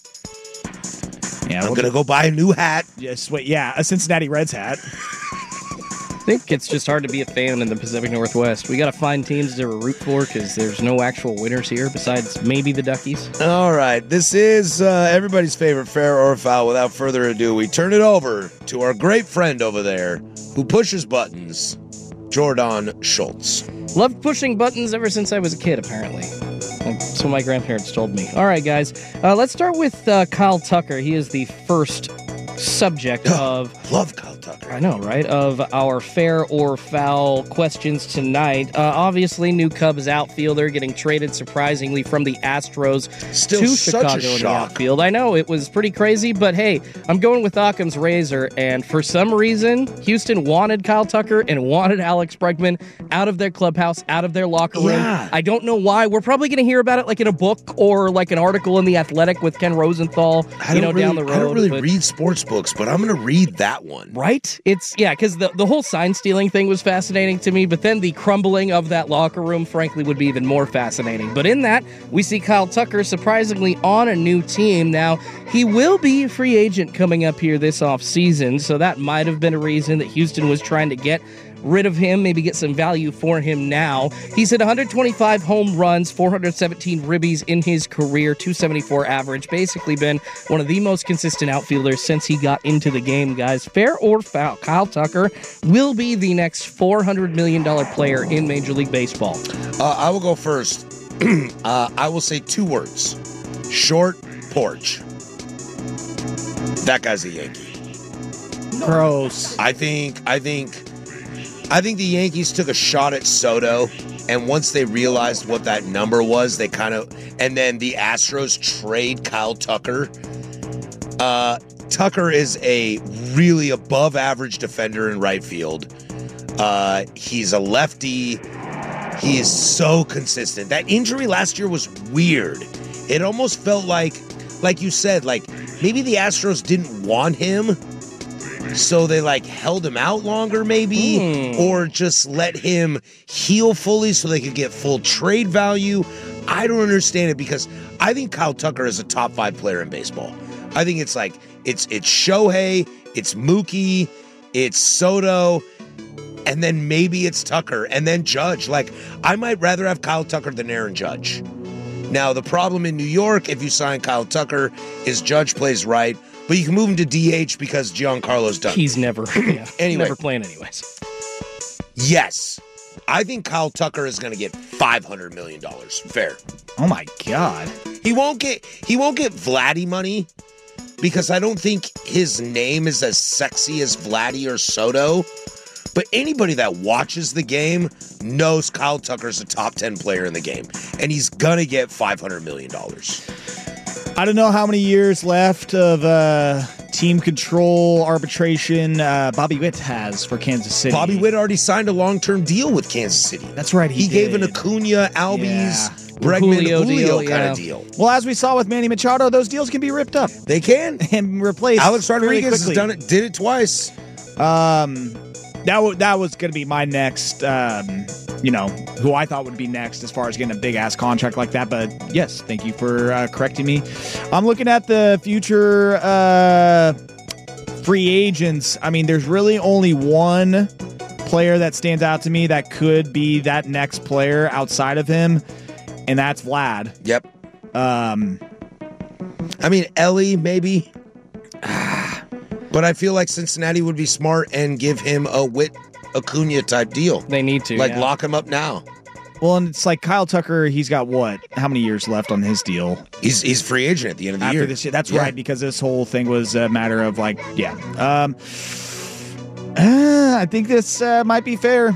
Yeah, I'm going to go buy a new hat. Yes, wait, yeah, a Cincinnati Reds hat. think it's just hard to be a fan in the Pacific Northwest. We got to find teams to root for because there's no actual winners here besides maybe the Duckies. All right, this is everybody's favorite fair or foul. Without further ado, we turn it over to our great friend over there who pushes buttons, Jordan Schultz. Loved pushing buttons ever since I was a kid, apparently. That's what my grandparents told me. All right, guys, let's start with Kyle Tucker. He is the first subject of... Love Kyle Tucker. I know, right? Of our fair or foul questions tonight. Obviously, new Cubs outfielder getting traded surprisingly from the Astros Still to such Chicago a in the shock. outfield. I know, it was pretty crazy, but hey, I'm going with Occam's razor, and for some reason, Houston wanted Kyle Tucker and wanted Alex Bregman out of their clubhouse, out of their locker room. Yeah. I don't know why. We're probably going to hear about it like in a book or like an article in The Athletic with Ken Rosenthal, down the road. I don't really read sports books, but I'm going to read that one. Right? It's, yeah, because the whole sign stealing thing was fascinating to me, but then the crumbling of that locker room, frankly, would be even more fascinating. But in that, we see Kyle Tucker surprisingly on a new team. Now, he will be a free agent coming up here this offseason, so that might have been a reason that Houston was trying to get rid of him, maybe get some value for him now. He's hit 125 home runs, 417 ribbies in his career, 274 average. Basically been one of the most consistent outfielders since he got into the game, guys. Fair or foul, Kyle Tucker will be the next $400 million player in Major League Baseball. I will go first. I will say two words. Short porch. That guy's a Yankee. Gross. I think the Yankees took a shot at Soto, and once they realized what that number was, they and then the Astros trade Kyle Tucker. Tucker is a really above average defender in right field. He's a lefty. He is so consistent. That injury last year was weird. It almost felt like you said, like maybe the Astros didn't want him, so they held him out longer maybe, or just let him heal fully so they could get full trade value. I don't understand it because I think Kyle Tucker is a top 5 player in baseball. I think it's Shohei, it's Mookie, it's Soto, and then maybe it's Tucker, and then Judge. I might rather have Kyle Tucker than Aaron Judge. Now, the problem in New York, if you sign Kyle Tucker, is Judge plays right, but you can move him to DH because Giancarlo's done. He's never, anyway, never playing anyways. Yes. I think Kyle Tucker is going to get $500 million. Fair. Oh my God. He won't get Vladdy money because I don't think his name is as sexy as Vladdy or Soto. But anybody that watches the game knows Kyle Tucker's a top 10 player in the game, and he's going to get $500 million. I don't know how many years left of team control arbitration Bobby Witt has for Kansas City. Bobby Witt already signed a long-term deal with Kansas City. That's right. He gave an Acuna, Albies, Bregman, Julio kind of deal. Well, as we saw with Manny Machado, those deals can be ripped up. They can. And replaced. Alex Rodriguez has did it twice. That was going to be my next, who I thought would be next as far as getting a big-ass contract like that. But, yes, thank you for correcting me. I'm looking at the future free agents. I mean, there's really only one player that stands out to me that could be that next player outside of him, and that's Vlad. Yep. Ellie, maybe. But I feel like Cincinnati would be smart and give him a Witt Acuna type deal. They need to. Lock him up now. Well, and it's like Kyle Tucker, he's got what? How many years left on his deal? He's free agent at the end of the year. This year. That's right, because this whole thing was a matter of I think this might be fair.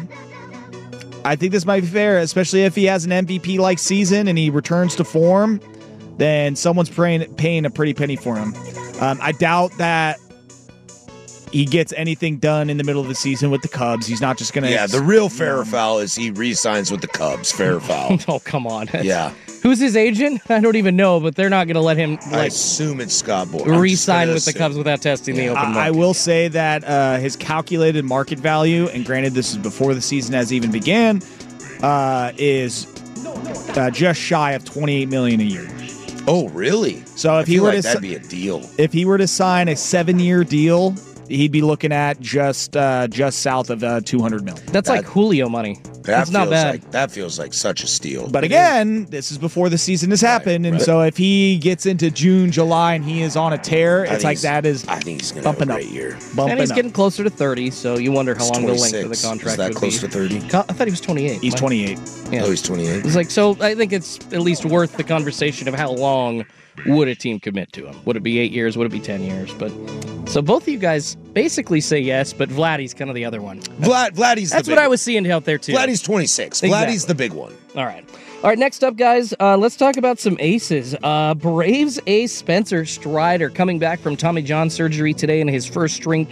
Especially if he has an MVP-like season and he returns to form, then someone's paying a pretty penny for him. I doubt that he gets anything done in the middle of the season with the Cubs. He's not just going to... Yeah, the real fair or foul is he re-signs with the Cubs. Fair or foul. Oh, come on. Yeah. Who's his agent? I don't even know, but they're not going to let him I assume it's Scott Boras. Re-sign with the Cubs without testing the open market. I will say that his calculated market value, and granted this is before the season has even began, is just shy of $28 million a year. Oh, really? So if he were to that'd be a deal. If he were to sign a 7-year deal, he'd be looking at just south of 200 million. That's like Julio money. That's not bad. That feels like such a steal. But again, this is before the season has happened, and so if he gets into June, July, and he is on a tear, it's like that is. I think he's going to have a great year. And he's getting closer to 30, so you wonder how long the length of the contract would be. Is that close to 30? I thought he was 28. He's 28. Yeah. Oh, he's 28. It's like, so I think it's at least worth the conversation of how long would a team commit to him? Would it be 8 years? Would it be 10 years? But so both of you guys basically say yes, but Vladdy's kind of the other one. Vladdy's That's what I was seeing out there too. Vladdy's 26. Exactly. Vladdy's the big one. All right. Next up, guys, let's talk about some aces. Braves ace Spencer Strider coming back from Tommy John surgery today in his first spring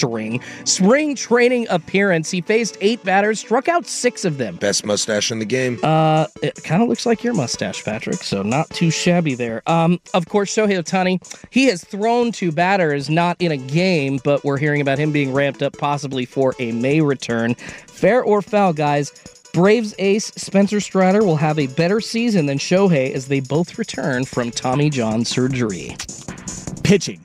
training appearance. He faced 8 batters, struck out 6 of them. Best mustache in the game. It kind of looks like your mustache, Patrick, so not too shabby there. Of course, Shohei Ohtani, he has thrown to batters, not in a game, but we're hearing about him being ramped up possibly for a May return. Fair or foul, guys? Braves ace Spencer Strider will have a better season than Shohei as they both return from Tommy John surgery. Pitching,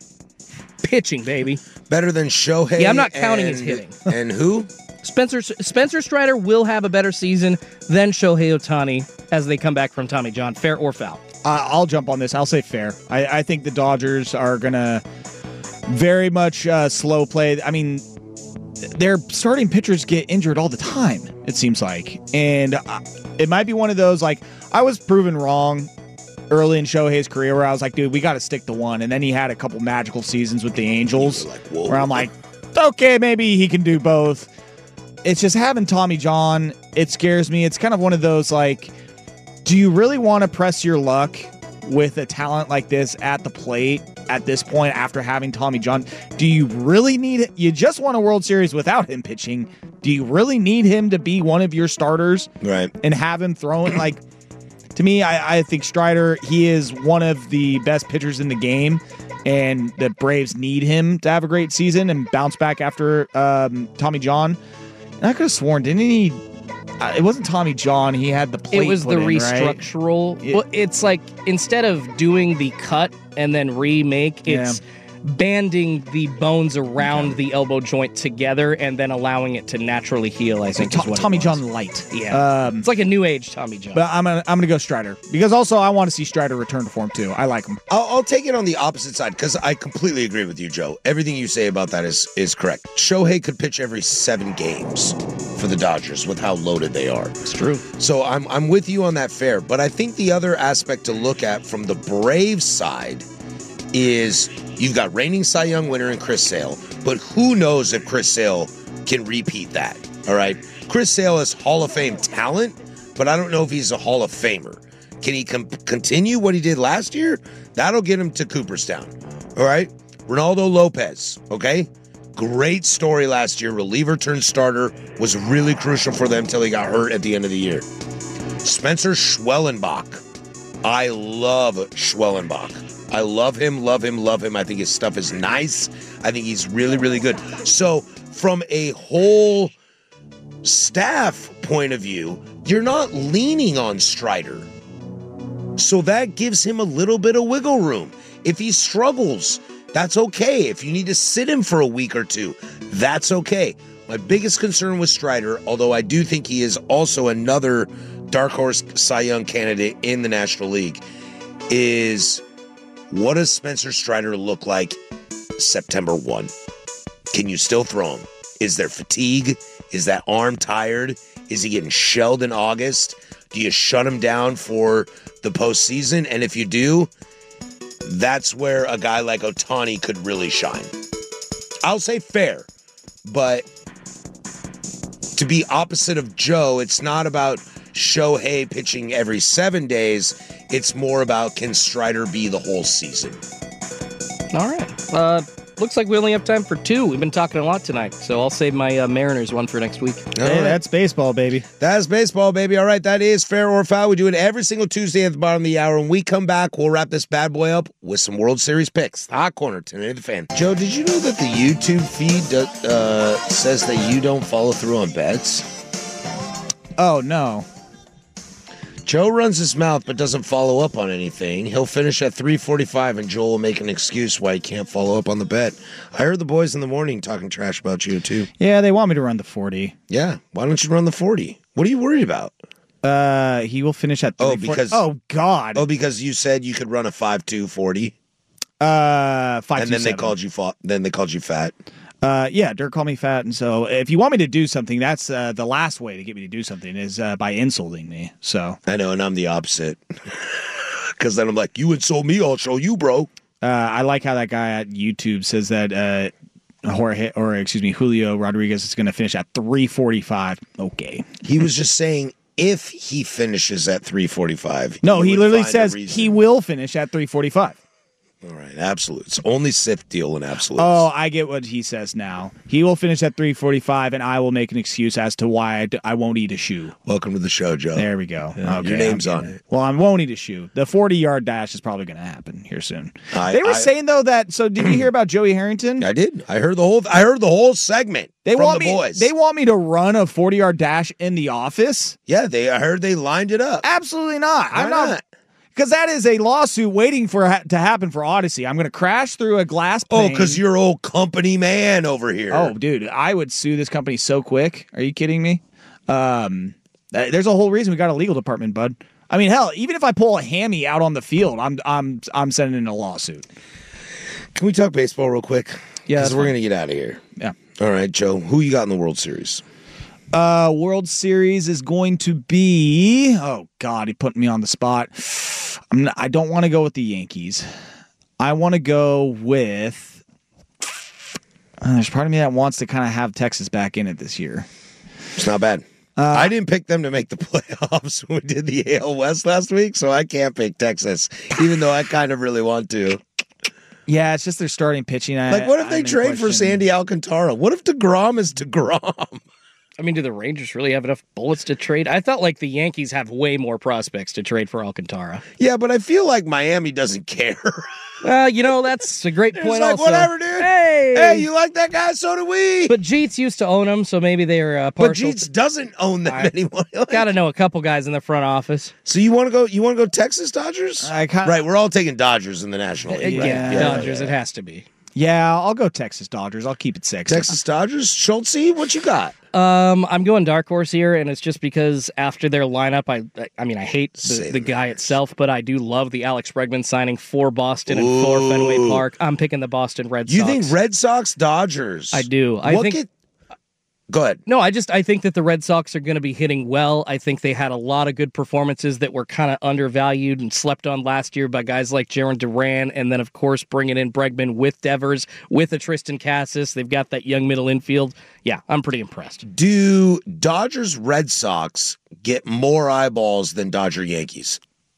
baby. Better than Shohei. Yeah, I'm not counting his hitting. And who? Spencer Strider will have a better season than Shohei Ohtani as they come back from Tommy John. Fair or foul? I'll jump on this. I'll say fair. I think the Dodgers are going to very much slow play. I mean, their starting pitchers get injured all the time, it seems like. And it might be one of those, like, I was proven wrong early in Shohei's career where I was like, dude, we got to stick to one. And then he had a couple magical seasons with the Angels where I'm like, okay, maybe he can do both. It's just having Tommy John, it scares me. It's kind of one of those, like, do you really want to press your luck with a talent like this at the plate at this point after having Tommy John? Do you really need it? You just won a World Series without him pitching. Do you really need him to be one of your starters? Right. And have him throwing? Like, to me, I think Strider, he is one of the best pitchers in the game, and the Braves need him to have a great season and bounce back after Tommy John. And I could have sworn, didn't he? It wasn't Tommy John. He had the plate. It was the restructural. Right? Well, it's like instead of doing the cut and then remake, it's banding the bones around the elbow joint together and then allowing it to naturally heal. I think is what Tommy John light. Yeah, it's like a new age Tommy John. But I'm gonna go Strider because also I want to see Strider return to form too. I like him. I'll take it on the opposite side because I completely agree with you, Joe. Everything you say about that is correct. Shohei could pitch every 7 games for the Dodgers with how loaded they are. It's true. So I'm with you on that fair, but I think the other aspect to look at from the Braves side is you've got reigning Cy Young winner in Chris Sale, but who knows if Chris Sale can repeat that, all right? Chris Sale is Hall of Fame talent, but I don't know if he's a Hall of Famer. Can he continue what he did last year? That'll get him to Cooperstown, all right? Ronaldo Lopez, okay? Great story last year. Reliever turned starter, was really crucial for them until he got hurt at the end of the year. Spencer Schwellenbach. I love Schwellenbach. I love him. I think his stuff is nice. I think he's really, really good. So from a whole staff point of view, you're not leaning on Strider. So that gives him a little bit of wiggle room. If he struggles, that's okay. If you need to sit him for a week or two, that's okay. My biggest concern with Strider, although I do think he is also another dark horse Cy Young candidate in the National League, is what does Spencer Strider look like September 1? Can you still throw him? Is there fatigue? Is that arm tired? Is he getting shelled in August? Do you shut him down for the postseason? And if you do, that's where a guy like Ohtani could really shine. I'll say fair, but to be opposite of Joe, it's not about Shohei pitching every 7 days. It's more about can Strider be the whole season. All right. Looks like we only have time for 2. We've been talking a lot tonight, so I'll save my Mariners one for next week. Hey, that's baseball, baby. That's baseball, baby. All right, that is Fair or Foul. We do it every single Tuesday at the bottom of the hour. When we come back, we'll wrap this bad boy up with some World Series picks. The Hot Corner, tonight the Fan. Joe, did you know that the YouTube feed says that you don't follow through on bets? Oh, no. Joe runs his mouth but doesn't follow up on anything. He'll finish at 3:45, and Joel will make an excuse why he can't follow up on the bet. I heard the boys in the morning talking trash about you, too. Yeah, they want me to run the 40. Yeah, why don't you run the 40? What are you worried about? He will finish at 3:40. Oh, God. Oh, because you said you could run a 5.2 40? 5.27. And then they called you fat. Yeah, Dirk called me fat, and so if you want me to do something, that's the last way to get me to do something is by insulting me. So I know, and I'm the opposite. Because then I'm like, you insult me, I'll show you, bro. I like how that guy at YouTube says that Julio Rodriguez is going to finish at 3:45. Okay, he was just saying if he finishes at 3:45. No, he literally says he will finish at 3:45. All right, absolutes. Only Sith deal in absolutes. Oh, I get what he says now. He will finish at 3:45, and I will make an excuse as to why I won't eat a shoe. Welcome to the show, Joe. There we go. Yeah, okay, your name's on it. Well, I won't eat a shoe. The 40-yard dash is probably going to happen here soon. They were saying though that. So, did you hear about Joey Harrington? I did. I heard the whole segment. They from want the me. boys. They want me to run a 40-yard dash in the office. Yeah, I heard they lined it up. Absolutely not. Why I'm not. Because that is a lawsuit waiting to happen for Odyssey. I'm going to crash through a glass pane. Oh, because you're old company man over here. Oh, dude, I would sue this company so quick. Are you kidding me? There's a whole reason we got a legal department, bud. I mean, hell, even if I pull a hammy out on the field, I'm sending in a lawsuit. Can we talk baseball real quick? Yeah, because we're going to get out of here. Yeah. All right, Joe. Who you got in the World Series? World Series is going to be. Oh God, he put me on the spot. I don't want to go with the Yankees. I want to go with. There's part of me that wants to kind of have Texas back in it this year. It's not bad. I didn't pick them to make the playoffs when we did the AL West last week, so I can't pick Texas, even though I kind of really want to. Yeah, it's just their starting pitching. What if they trade for Sandy Alcantara? What if DeGrom is DeGrom? I mean, do the Rangers really have enough bullets to trade? I felt like the Yankees have way more prospects to trade for Alcantara. Yeah, but I feel like Miami doesn't care. That's a great point. It's like, also, whatever, dude. Hey, you like that guy? So do we. But Jeets used to own them, so maybe they are partial. But Jeets doesn't own them anymore. Got to know a couple guys in the front office. So you want to go? You want to go Texas Dodgers? Right, we're all taking Dodgers in the National League. Right? Yeah, Dodgers. It has to be. Yeah, I'll go Texas Dodgers. I'll keep it 6. Texas Dodgers. Schultz, what you got? I'm going dark horse here, and it's just because after their lineup, I hate the guy itself, but I do love the Alex Bregman signing for Boston and for Fenway Park. I'm picking the Boston Red Sox. You think Red Sox Dodgers? I do. Go ahead. No, I think that the Red Sox are going to be hitting well. I think they had a lot of good performances that were kind of undervalued and slept on last year by guys like Jarren Duran, and then, of course, bringing in Bregman with Devers, with a Tristan Cassis. They've got that young middle infield. Yeah, I'm pretty impressed. Do Dodgers Red Sox get more eyeballs than Dodger Yankees?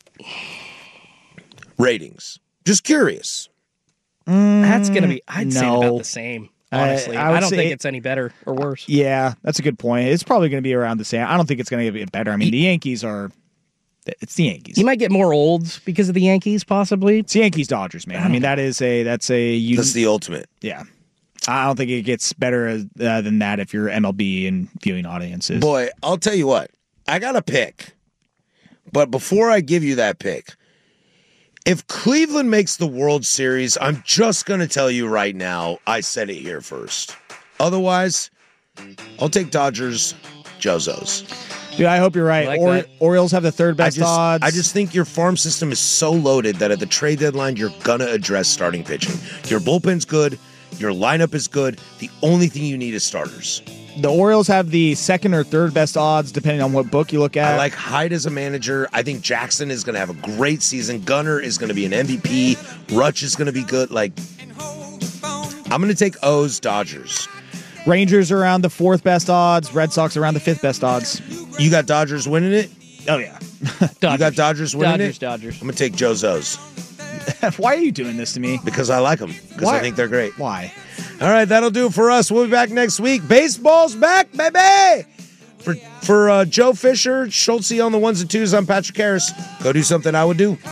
Ratings. Just curious. That's going to be, I'd say about the same. Honestly, I don't think it's any better or worse. Yeah, that's a good point. It's probably going to be around the same. I don't think it's going to get better. I mean, the Yankees are. It's the Yankees. You might get more olds because of the Yankees, possibly. It's Yankees Dodgers, man. I mean, that's the ultimate. Yeah, I don't think it gets better than that if you're MLB and viewing audiences. Boy, I'll tell you what. I got a pick, but before I give you that pick. If Cleveland makes the World Series, I'm just going to tell you right now, I said it here first. Otherwise, I'll take Dodgers, Jozos. Dude, I hope you're right. Orioles have the third best odds. I just think your farm system is so loaded that at the trade deadline, you're going to address starting pitching. Your bullpen's good. Your lineup is good. The only thing you need is starters. The Orioles have the second or third best odds, depending on what book you look at. I like Hyde as a manager. I think Jackson is going to have a great season. Gunnar is going to be an MVP. Rutsch is going to be good. I'm going to take O's Dodgers. Rangers are around the fourth best odds. Red Sox around the fifth best odds. You got Dodgers winning it? Oh, yeah. You got Dodgers winning it? Dodgers. I'm going to take Joe's O's. Why are you doing this to me? Because I like them. Because I think they're great. Why? All right, that'll do it for us. We'll be back next week. Baseball's back, baby! For Joe Fisher, Schultz on the ones and twos, I'm Patrick Harris. Go do something I would do.